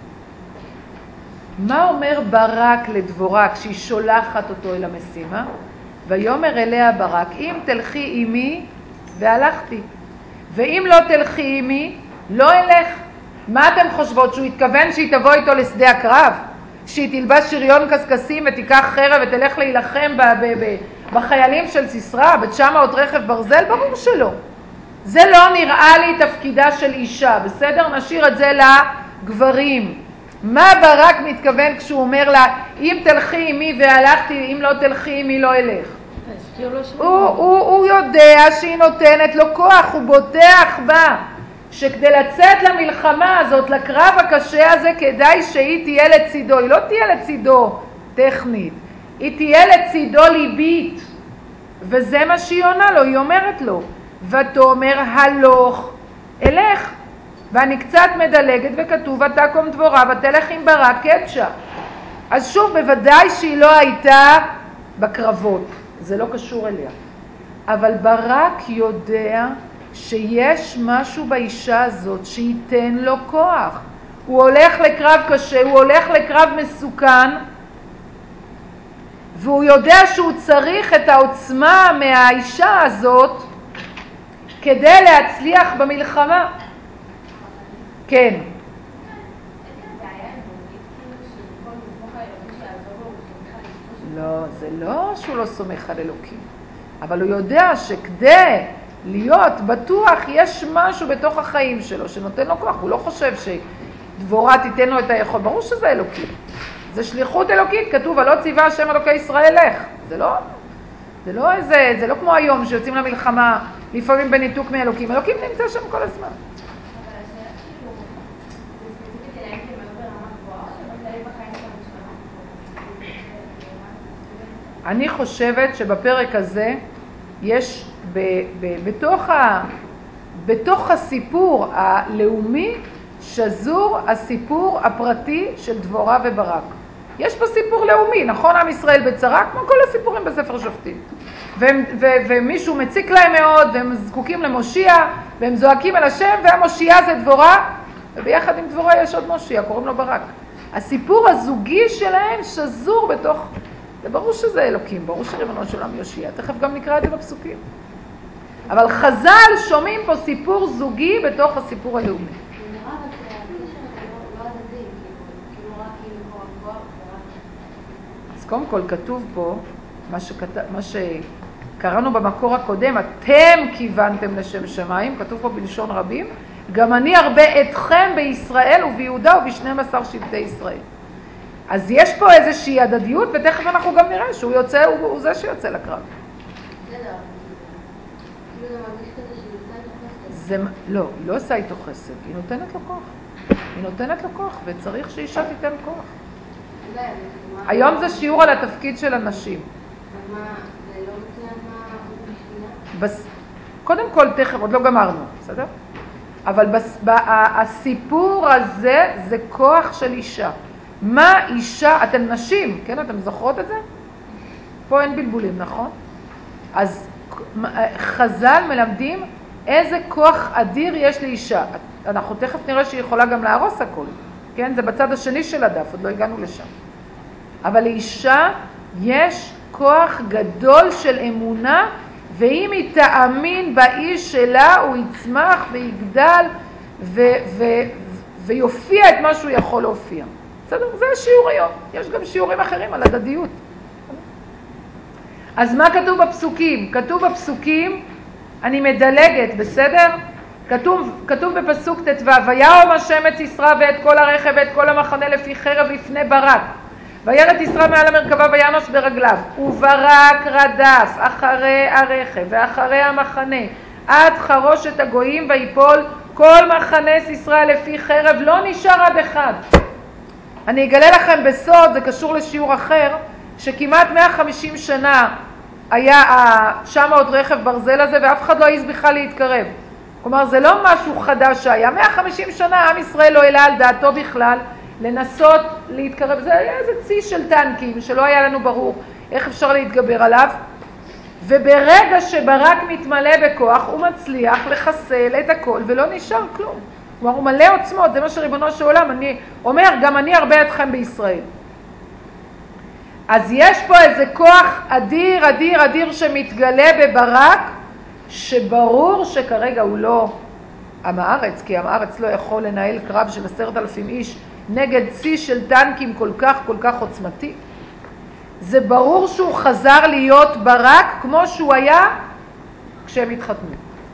מה אומר ברק לדבורה כשהיא שולחת אותו אל המשימה? ויאמר אליה ברק, אם תלכי עמי והלכתי, ואם לא תלכי עמי לא אלך. מה אתם חושבות? שהוא התכוון שהיא תבוא איתו לשדה הקרב? שהיא תלבש שריון קסקסים ותיקח חרב ותלך להילחם בחיילים של סיסרא ב900 רכב ברזל? ברור שלא. זה לא נראה לי תפקידה של אישה. בסדר? נשאיר את זה לגברים. מה ברק מתכוון כשהוא אומר לה, אם תלכי עמי והלכתי, אם לא תלכי עמי לא אלך? הוא יודע שהיא נותנת לו כוח, הוא בוטח בה, שכדי לצאת למלחמה הזאת, לקרב הקשה הזה, כדאי שהיא תהיה לצידו. היא לא תהיה לצידו טכנית, היא תהיה לצידו ליבית, וזה מה שהיא עונה לו. היא אומרת לו, ותאמר הלוך אלך. ואני קצת מדלגת וכתוב ותקום דבורה ותלך עם ברק קדשה. אז שוב, בוודאי שהיא לא הייתה בקרבות, זה לא קשור אליה, אבל ברק יודע שיש משהו באישה הזאת שייתן לו כוח. הוא הולך לקרב קשה, הוא הולך לקרב מסוכן, והוא יודע שהוא צריך את העוצמה מהאישה הזאת כדי להצליח במלחמה. כן. לא, זה לא שהוא לא סומך על אלוקים, אבל הוא יודע שכדי להיות בטוח, יש משהו בתוך החיים שלו שנותן לו כוח, הוא לא חושב שדבורה תיתן לו את היכול, ברור שזה אלוקי. זה שליחות אלוקית, כתוב, לא ציווה השם אלוקי ישראל לך. זה לא כמו היום שיוצאים למלחמה, לפעמים בניתוק מאלוקים. אלוקים נמצא שם כל הזמן. אני חושבת שבפרק הזה יש בתוך הסיפור הלאומי שזור הסיפור הפרטי של דבורה וברק. יש פה סיפור לאומי, נכון? עם ישראל בצרה, כמו כל הסיפורים בספר שופטים. ומישהו מציק להם מאוד, והם זקוקים למושיע, והם זועקים אל השם, והמושיע זה דבורה, וביחד עם דבורה יש עוד מושיע, קוראים לו ברק. הסיפור הזוגי שלהם שזור בתוך... זה ברור שזה אלוקים, ברור שריבונו של עולם יושיע, תכף גם נקרא את זה בפסוקים. אבל חז"ל שומעים פה סיפור זוגי בתוך הסיפור הלאומי. אז קודם כל כתוב פה, מה שקראנו במקור הקודם, אתם כיוונתם לשם שמיים, כתוב פה בלשון רבים, גם אני ארבה אתכם בישראל וביהודה וב12 שבטי ישראל. אז יש פה איזושהי הדדיות, ותכף אנחנו גם נראה שהוא יוצא, הוא זה שיוצא לקרב. לא, היא לא עושה איתו חסד, היא נותנת לו כוח. היא נותנת לו כוח, וצריך שאישה תיתן כוח. היום זה שיעור על התפקיד של הנשים. מה, זה לא מצוין מה קודם כל, תכף, עוד לא גמרנו, בסדר? אבל הסיפור הזה זה כוח של אישה. מה אישה, אתן נשים, כן? אתן זוכרות את זה? פה אין בלבולים, נכון? אז חז"ל מלמדים איזה כוח אדיר יש לאישה. אנחנו תכף נראה שהיא יכולה גם להרוס הכל, כן? זה בצד השני של הדף, עוד לא הגענו לשם. אבל לאישה יש כוח גדול של אמונה, ואם היא תאמין באיש שלה, הוא יצמח ויגדל ויופיע את מה שהוא יכול להופיע. בסדר? זה השיעור היום. יש גם שיעורים אחרים על הדדיות. אז מה כתוב בפסוקים? כתוב בפסוקים, אני מדלגת, בסדר? כתוב בפסוק ט"ו, וירום השם את סיסרא ואת כל הרכב ואת כל המחנה לפי חרב לפני ברק. וירא את סיסרא מעל המרכבה וינוס ברגליו. וברק רדף אחרי הרכב ואחרי המחנה עד חרושת הגויים ויפול כל מחנה סיסרא לפי חרב, לא נשאר עד אחד. אני אגלה לכם בסוד, זה קשור לשיעור אחר, שכמעט 150 שנה היה שם עוד רכב ברזל הזה ואף אחד לא העז בכלל להתקרב. כלומר, זה לא משהו חדש שהיה. 150 שנה עם ישראל לא העלה על דעתו בכלל לנסות להתקרב. זה היה איזה צי של טנקים שלא היה לנו ברור איך אפשר להתגבר עליו. וברגע שברק מתמלא בכוח, הוא מצליח לחסל את הכל ולא נשאר כלום. כלומר, הוא מלא עוצמות, זה מה שריבונו של עולם אומר, גם אני ארבה אתכם בישראל. אז יש פה איזה כוח אדיר, אדיר, אדיר שמתגלה בברק, שברור שכרגע הוא לא עם הארץ, כי עם הארץ לא יכול לנהל קרב של 10,000 איש נגד צי של טנקים כל כך עוצמתי. זה ברור שהוא חזר להיות ברק כמו שהוא היה כשהם התחתנו.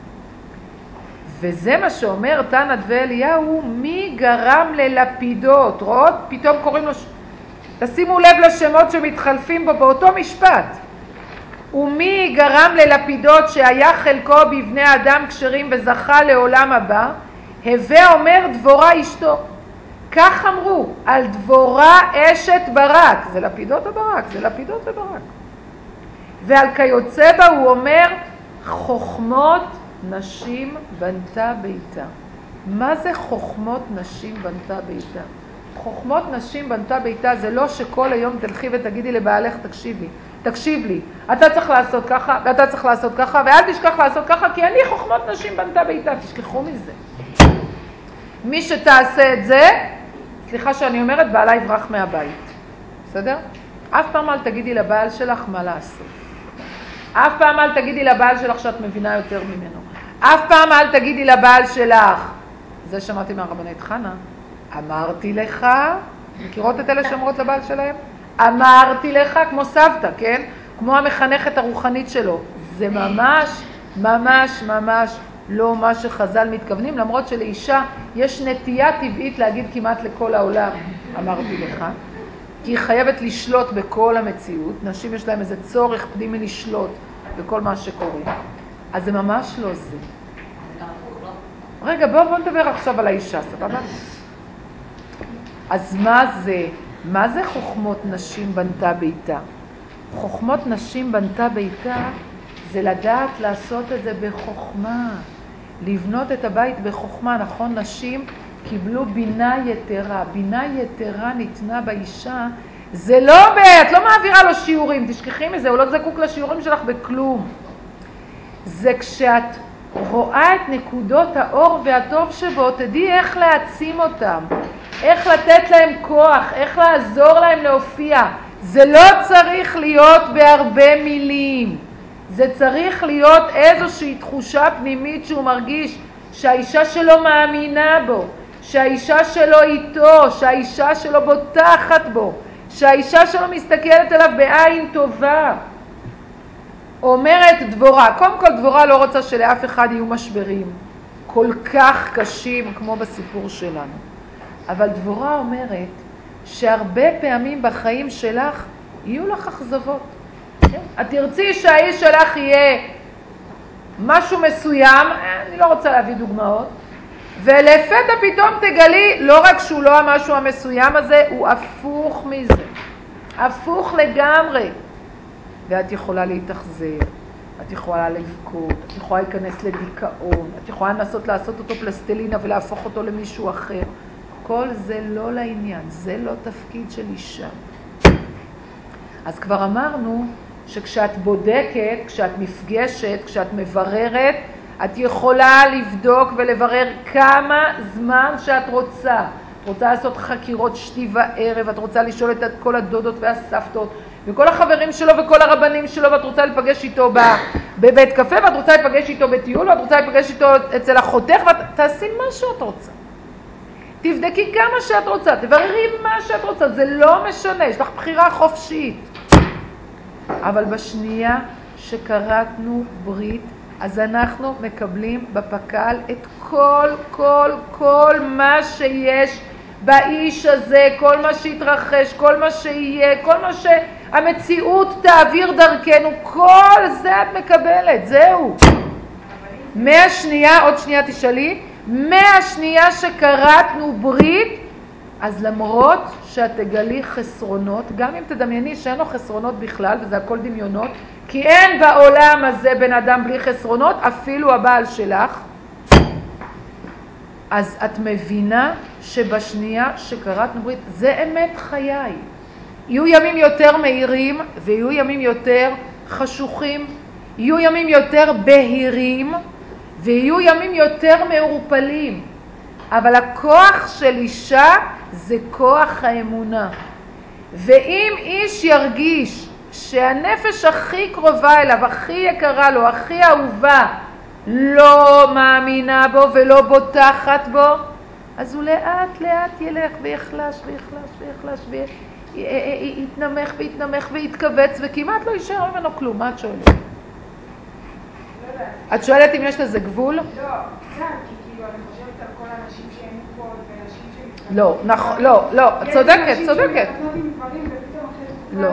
וזה מה שאומר תנת ואליהו, מי גרם ללפידות? רואות? פתאום קוראים לו... תשימו לב לשמות שמתחלפים בו באותו משפט. ומי גרם ללפידות שהיה חלקו בבני אדם כשרים וזכה לעולם הבא? הווה אומר דבורה אשתו. כך אמרו על דבורה אשת ברק. זה לפידות הברק, זה לפידות הברק. ועל כיוצא בה הוא אומר חוכמות נשים בנתה ביתה. מה זה חוכמות נשים בנתה ביתה? חוכמות נשים בנתה ביתה זה לא שכל היום תלכי ותגידי לבעלך תקשיב לי, אתה צריך לעשות ככה ואתה צריך לעשות ככה ואל תשכח לעשות ככה כי אני חוכמות נשים בנתה ביתה, תשכחו מזה. מי שתעשה את זה, סליחה שאני אומרת, בעלה יברח מהבית. בסדר? אף פעם אל תגידי לבעל שלך מה לעשות. אף פעם אל תגידי לבעל שלך שאת מבינה יותר ממנו. אף פעם אל תגידי לבעל שלך. זה שמעתי מהרבנית חנה. אמרתי לך, מכירות את אלה שאומרות לבעל שלהם? אמרתי לך, כמו סבתא, כן? כמו המחנכת הרוחנית שלו. זה ממש ממש ממש לא מה שחז"ל מתכוונים, למרות שלאישה יש נטייה טבעית להגיד כמעט לכל העולם, אמרתי לך, כי היא חייבת לשלוט בכל המציאות. נשים יש להם איזה צורך פנימי לשלוט בכל מה שקורה. אז זה ממש לא זה. רגע, בוא נדבר עכשיו על האישה, סבבה? אז מה זה? מה זה חוכמות נשים בנתה ביתה? חוכמות נשים בנתה ביתה זה לדעת לעשות את זה בחוכמה, לבנות את הבית בחוכמה. נכון, נשים קיבלו בינה יתרה. בינה יתרה ניתנה באישה. זה לא את לא מעבירה לו שיעורים, תשכחי מזה, הוא לא זקוק לשיעורים שלך בכלום. זה כשאת רואה את נקודות האור והטוב שבו, תדעי איך להעצים אותם, איך לתת להם כוח, איך לעזור להם להופיע. זה לא צריך להיות בהרבה מילים. זה צריך להיות איזושהי תחושה פנימית שהוא מרגיש שהאישה שלו מאמינה בו, שהאישה שלו איתו, שהאישה שלו בוטחת בו, שהאישה שלו מסתכלת עליו בעין טובה. אומרת דבורה, קודם כל דבורה לא רוצה שלאף אחד יהיו משברים כל כך קשים כמו בסיפור שלנו. אבל דבורה אומרת שהרבה פעמים בחיים שלך יהיו לך אכזבות. את תרצי שהאיש שלך יהיה משהו מסוים, אני לא רוצה להביא דוגמאות, ולפתע פתאום תגלי לא רק שהוא לא המשהו המסוים הזה, הוא הפוך מזה, הפוך לגמרי. ואת יכולה להתאכזב, את יכולה לבכות, את יכולה להיכנס לדיכאון, את יכולה לנסות לעשות אותו פלסטלינה ולהפוך אותו למישהו אחר. כל זה לא לעניין, זה לא תפקיד של אישה. אז כבר אמרנו שכשאת בודקת, כשאת נפגשת, כשאת מבררת, את יכולה לבדוק ולברר כמה זמן שאת רוצה. את רוצה לעשות חקירות שתי וערב, את רוצה לשאול את כל הדודות והסבתות וכל החברים שלו וכל הרבנים שלו, ואת רוצה לפגש איתו בבית קפה, ואת רוצה לפגש איתו בטיול, ואת רוצה לפגש איתו אצל החותך, ואת תעשי מה שאת רוצה. תבדקי כמה שאת רוצה, תבררי מה שאת רוצה, זה לא משנה, יש לך בחירה חופשית. אבל בשנייה שקראתנו ברית, אז אנחנו מקבלים בפקל את כל מה שיש באיש הזה, כל מה שיתרחש, כל מה שיהיה, כל מה שהמציאות תעביר דרכנו, כל זה את מקבלת, זהו. מהשנייה, עוד שנייה תשאלי, מהשנייה שקראתנו ברית, אז למרות שאת תגלי חסרונות, גם אם תדמייני שאין לו חסרונות בכלל, וזה הכל דמיונות, כי אין בעולם הזה בן אדם בלי חסרונות, אפילו הבעל שלך, אז את מבינה שבשנייה שקראתנו ברית, זה אמת חיי. יהיו ימים יותר מהירים, ויהיו ימים יותר חשוכים, יהיו ימים יותר בהירים, ויהיו ימים יותר מעורפלים. אבל הכוח של אישה זה כוח האמונה. ואם איש ירגיש שהנפש הכי קרובה אליו, הכי יקרה לו, הכי אהובה, לא מאמינה בו ולא בוטחת בו, אז הוא לאט לאט ילך ויחלש ויחלש ויחלש ויתנמך ויתנמך ויתכווץ, וכמעט לא יישאר ממנו כלום. מה את שואלת? את שואלת אם יש לזה גבול? לא, קצת, כי כאילו אני חושבת על כל האנשים שהם פה ואנשים שמתקדמים. לא, נכון, לא, צודקת, צודקת. לא,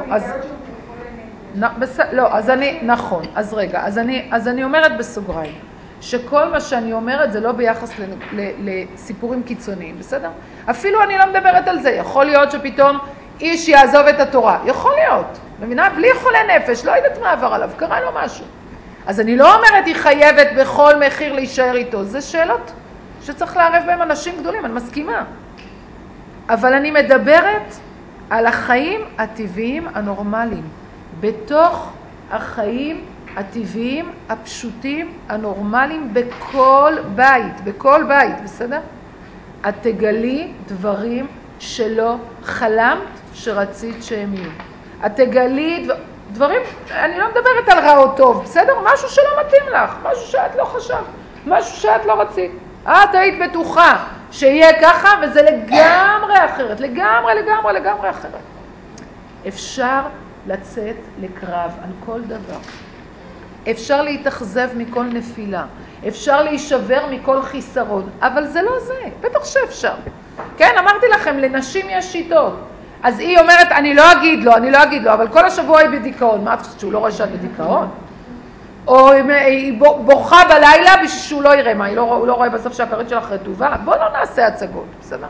אז אני, נכון, אז רגע, אז אני אומרת בסוגריים, שכל מה שאני אומרת זה לא ביחס לסיפורים קיצוניים, בסדר? אפילו אני לא מדברת על זה, יכול להיות שפתאום איש יעזוב את התורה, יכול להיות, מבינה? בלי חולה נפש, לא יודעת מה עבר עליו, קרה לו משהו. אז אני לא אומרת היא חייבת בכל מחיר להישאר איתו, זה שאלות שצריך לערב בהם אנשים גדולים, אני מסכימה. אבל אני מדברת על החיים הטבעיים הנורמליים, בתוך החיים הטבעיים הפשוטים הנורמליים בכל בית, בסדר? את תגלי דברים שלא חלמת שרצית שהם יהיו. את תגלי דברים, אני לא מדברת על רע או טוב, בסדר? משהו שלא מתאים לך, משהו שאת לא חשבת, משהו שאת לא רצית. את היית בטוחה שיהיה ככה, וזה לגמרי אחרת, לגמרי אחרת. אפשר לצאת לקרב על כל דבר. אפשר להתאכזב מכל נפילה, אפשר להישבר מכל חיסרון, אבל זה לא זה, בטח שאפשר. כן, אמרתי לכם, לנשים יש שיטות. אז היא אומרת, אני לא אגיד לו, אבל כל השבוע היא בדיכאון. מה את חושבת, שהוא לא רואה שאת בדיכאון? או היא בוכה בלילה בשביל שהוא לא יראה מה, הוא לא רואה בסוף שהכרית שלך רטובה? בוא לא נעשה הצגות, בסדר?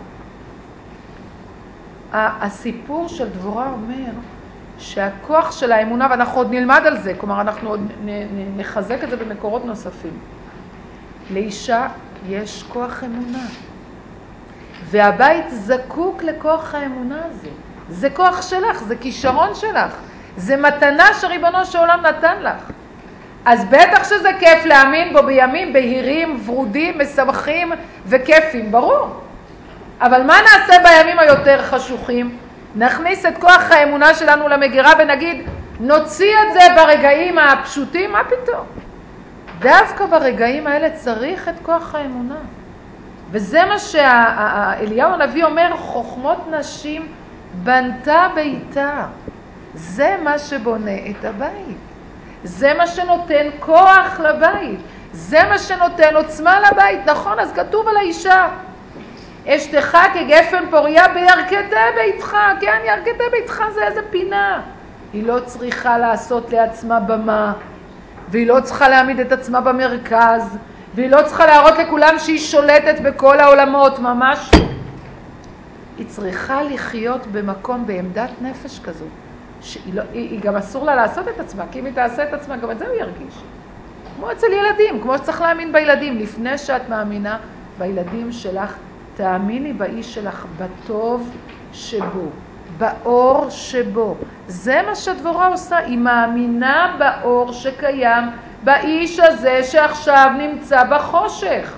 הסיפור של דבורה אומר שהכוח של האמונה, ואנחנו עוד נלמד על זה, כלומר אנחנו עוד נחזק את זה במקורות נוספים. לאישה יש כוח אמונה, והבית זקוק לכוח האמונה הזה. זה כוח שלך, זה כישרון שלך, זה מתנה שריבונו של עולם נתן לך. אז בטח שזה כיף להאמין בו בימים בהירים, ורודים, משמחים וכיפים, ברור. אבל מה נעשה בימים היותר חשוכים? נכניס את כוח האמונה שלנו למגירה ונגיד, נוציא את זה ברגעים הפשוטים, מה פתאום? דווקא ברגעים האלה צריך את כוח האמונה. וזה מה שאליהו הנביא אומר, חוכמות נשים בנתה ביתה. זה מה שבונה את הבית. זה מה שנותן כוח לבית. זה מה שנותן עוצמה לבית. נכון, אז כתוב על האישה, אשתך כגפן פוריה בירכתי ביתך. כן, ירכתי ביתך זה איזה פינה. היא לא צריכה לעשות לעצמה במה, והיא לא צריכה להעמיד את עצמה במרכז, והיא לא צריכה להראות לכולם שהיא שולטת בכל העולמות, ממש. היא צריכה לחיות במקום, בעמדת נפש כזו, שהיא גם אסור לה לעשות את עצמה, כי אם היא תעשה את עצמה, גם את זה הוא ירגיש. כמו אצל ילדים, כמו שצריך להאמין בילדים. לפני שאת מאמינה בילדים שלך, תאמיני באיש שלך, בטוב שבו, באור שבו. זה מה שדבורה עושה, היא מאמינה באור שקיים באיש הזה שעכשיו נמצא בחושך.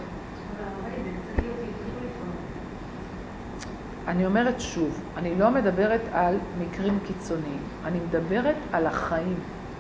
אני אומרת שוב, אני לא מדברת על מקרים קיצוניים, אני מדברת על החיים.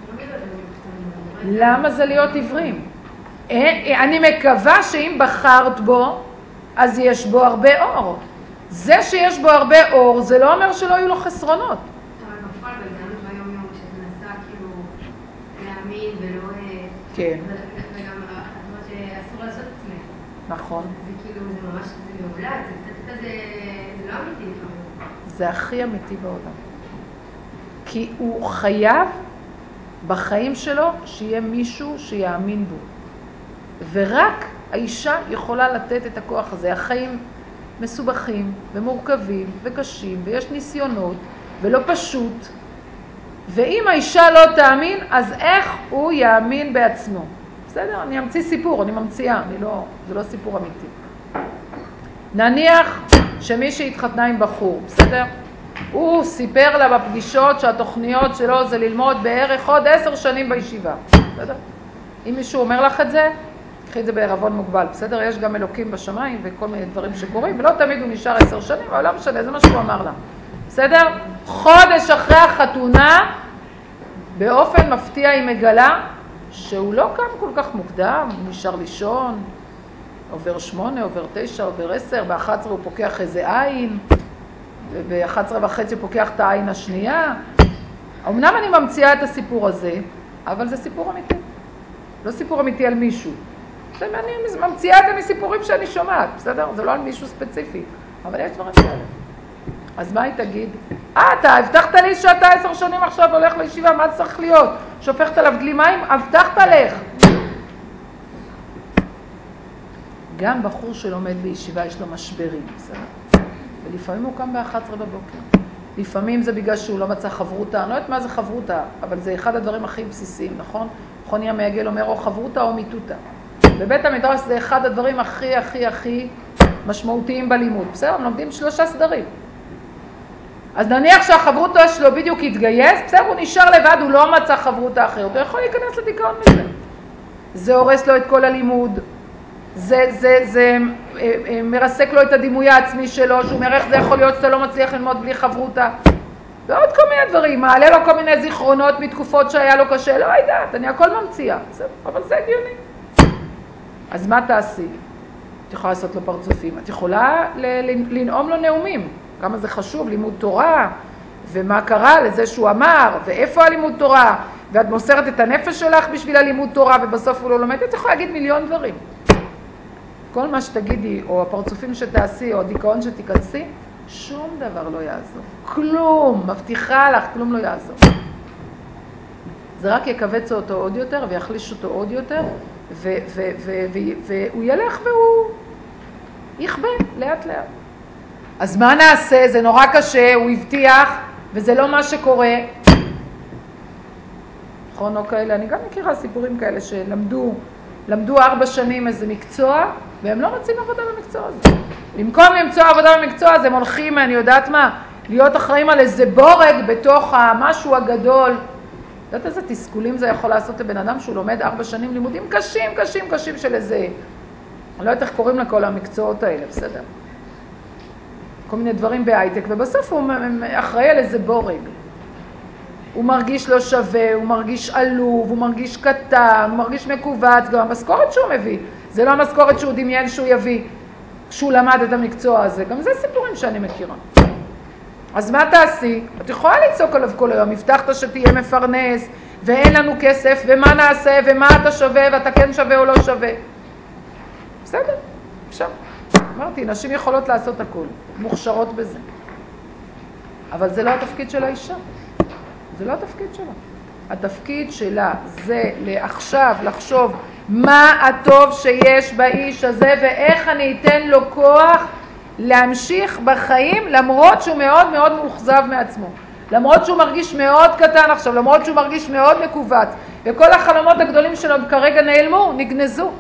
למה זה להיות עיוורים? אני מקווה שאם בחרת בו, אז יש בו הרבה אור. זה שיש בו הרבה אור, זה לא אומר שלא יהיו לו חסרונות. אבל בפועל בגלל ביום יום שזה נסע כאילו להאמין ולא... כן. וגם את אומרת שאסור לעשות עצמך. נכון. זה כאילו, זה ממש, זה מעולה, זה קצת כזה, זה לא אמיתי לפעמים. זה הכי אמיתי בעולם. כי הוא חייב בחיים שלו שיהיה מישהו שיאמין בו. ורק האישה יכולה לתת את הכוח הזה. החיים מסובכים ומורכבים וקשים, ויש ניסיונות ולא פשוט. ואם האישה לא תאמין, אז איך הוא יאמין בעצמו? בסדר? אני אמציא סיפור, אני ממציאה, זה לא סיפור אמיתי. נניח שמי שהתחתנה עם בחור, בסדר? הוא סיפר לה בפגישות שהתוכניות שלו זה ללמוד בערך עוד 10 שנים בישיבה, בסדר? אם מישהו אומר לך את זה, קחי את זה בערבון מוגבל, בסדר? יש גם אלוקים בשמיים וכל מיני דברים שקורים, ולא תמיד הוא נשאר 10 שנים, אבל לא משנה, זה מה שהוא אמר לה. בסדר? חודש אחרי החתונה, באופן מפתיע היא מגלה שהוא לא קם כל כך מוקדם, הוא נשאר לישון, עובר 8, עובר 9, עובר 10, ב-11 הוא פוקח איזה עין, וב-11:30 הוא פוקח את העין השנייה. אמנם אני ממציאה את הסיפור הזה, אבל זה סיפור אמיתי. לא סיפור אמיתי על מישהו. אני ממציאה את זה מסיפורים שאני שומעת, בסדר? זה לא על מישהו ספציפי, אבל יש דברים כאלה. אז מה היא תגיד? אתה הבטחת לי שאתה 10 שנים עכשיו הולך לישיבה, מה צריך להיות? שופכת עליו דלי מים? הבטחת לך. גם בחור שלומד בישיבה יש לו משברים, בסדר? ולפעמים הוא קם ב-11 בבוקר. לפעמים זה בגלל שהוא לא מצא חברותה, אני לא יודעת מה זה חברותה, אבל זה אחד הדברים הכי בסיסיים, נכון? חוני המעגל אומר או חברותה או מיתותה. בבית המדרש זה אחד הדברים הכי משמעותיים בלימוד, בסדר? הם לומדים 3 סדרים. אז נניח שהחברותה שלו בדיוק התגייס, בסדר, הוא נשאר לבד, הוא לא מצא חברותה אחרת, הוא יכול להיכנס לדיכאון מזה. זה הורס לו את כל הלימוד, זה מרסק לו את הדימוי העצמי שלו, שהוא אומר איך זה יכול להיות שאתה לא מצליח ללמוד בלי חברותה. ועוד כל מיני דברים, מעלה לו כל מיני זיכרונות מתקופות שהיה לו קשה, לא יודעת, אני הכל ממציאה, אבל זה הגיוני. אז מה תעשי? את יכולה לעשות לו פרצופים, את יכולה לנאום לו נאומים, כמה זה חשוב, לימוד תורה, ומה קרה לזה שהוא אמר, ואיפה הלימוד תורה, ואת מוסרת את הנפש שלך בשביל הלימוד תורה, ובסוף הוא לא לומד, את יכולה להגיד מיליון דברים. כל מה שתגידי, או הפרצופים שתעשי, או הדיכאון שתיכנסי, שום דבר לא יעזור. כלום, מבטיחה לך, כלום לא יעזור. זה רק יקבץ אותו עוד יותר, ויחליש אותו עוד יותר, והוא ילך והוא יכבה לאט לאט. אז מה נעשה? זה נורא קשה, הוא הבטיח, וזה לא מה שקורה. נכון, או כאלה, אני גם מכירה סיפורים כאלה שלמדו 4 שנים איזה מקצוע, והם לא רוצים עבודה במקצוע הזה. במקום למצוא עבודה במקצוע הזה, הם הולכים, אני יודעת מה, להיות אחראים על איזה בורג בתוך המשהו הגדול. יודעת איזה תסכולים זה יכול לעשות לבן אדם שהוא לומד 4 שנים לימודים קשים, קשים, קשים של איזה, אני לא יודעת איך קוראים לכל המקצועות האלה, בסדר? כל מיני דברים בהייטק, ובסוף הוא אחראי על איזה בורג. הוא מרגיש לא שווה, הוא מרגיש עלוב, הוא מרגיש קטן, הוא מרגיש מקובץ, גם המשכורת שהוא מביא. זה לא המשכורת שהוא דמיין שהוא יביא, כשהוא למד את המקצוע הזה. גם זה סיפורים שאני מכירה. אז מה תעשי? את יכולה לצעוק עליו כל היום, הבטחת שתהיה מפרנס, ואין לנו כסף, ומה נעשה, ומה אתה שווה, ואתה כן שווה או לא שווה. בסדר, אפשר. אמרתי, נשים יכולות לעשות הכל, מוכשרות בזה. אבל זה לא התפקיד של האישה. זה לא התפקיד שלה. התפקיד שלה זה לעכשיו לחשוב מה הטוב שיש באיש הזה, ואיך אני אתן לו כוח להמשיך בחיים, למרות שהוא מאוד מאוד מאוכזב מעצמו. למרות שהוא מרגיש מאוד קטן עכשיו, למרות שהוא מרגיש מאוד מקובץ, וכל החלומות הגדולים שלו כרגע נעלמו, נגנזו.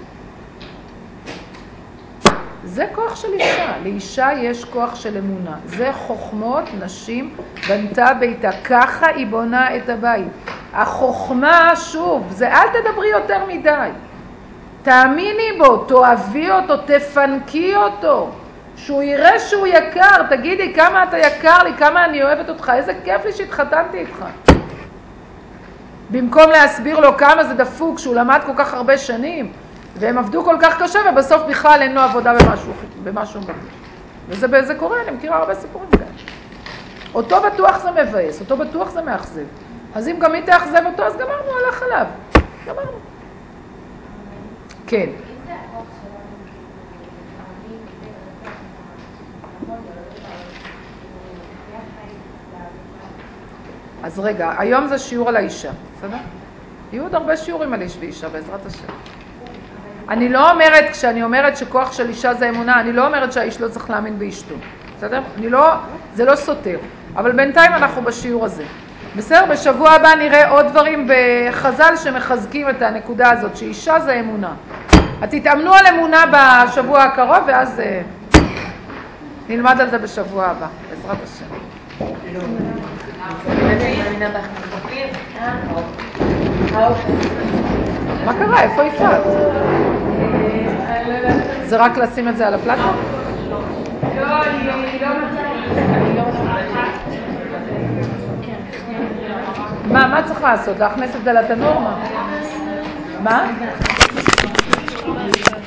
זה כוח של אישה. לאישה יש כוח של אמונה. זה חוכמות נשים בנתה ביתה. ככה היא בונה את הבית. החוכמה, שוב, זה אל תדברי יותר מדי. תאמיני בו, תאהבי אותו, תפנקי אותו. שהוא יראה שהוא יקר. תגידי כמה אתה יקר לי, כמה אני אוהבת אותך. איזה כיף לי שהתחתנתי איתך. במקום להסביר לו כמה זה דפוק שהוא למד כל כך הרבה שנים. והם עבדו כל כך קשה, ובסוף בכלל אין לו עבודה במשהו מבקש. וזה קורה, אני מכירה הרבה סיפורים כאלה. אותו בטוח זה מבאס, אותו בטוח זה מאכזב. אז אם גם היא תאכזב אותו, אז גמרנו, הלך עליו. גמרנו. כן. אז רגע, היום זה שיעור על האישה, בסדר? יהיו עוד הרבה שיעורים על איש ואישה, בעזרת השם. אני לא אומרת, כשאני אומרת שכוח של אישה זה אמונה, אני לא אומרת שהאיש לא צריך להאמין באשתו. בסדר? זה לא סותר. אבל בינתיים אנחנו בשיעור הזה. בסדר? בשבוע הבא נראה עוד דברים בחז"ל שמחזקים את הנקודה הזאת, שאישה זה אמונה. אז תתאמנו על אמונה בשבוע הקרוב, ואז נלמד על זה בשבוע הבא, בעזרת השם. מה קרה? איפה יפעת? זה רק לשים את זה על הפלטה? לא, אני לא מצליחה. מה צריך לעשות? להכניס את זה לתנור? מה?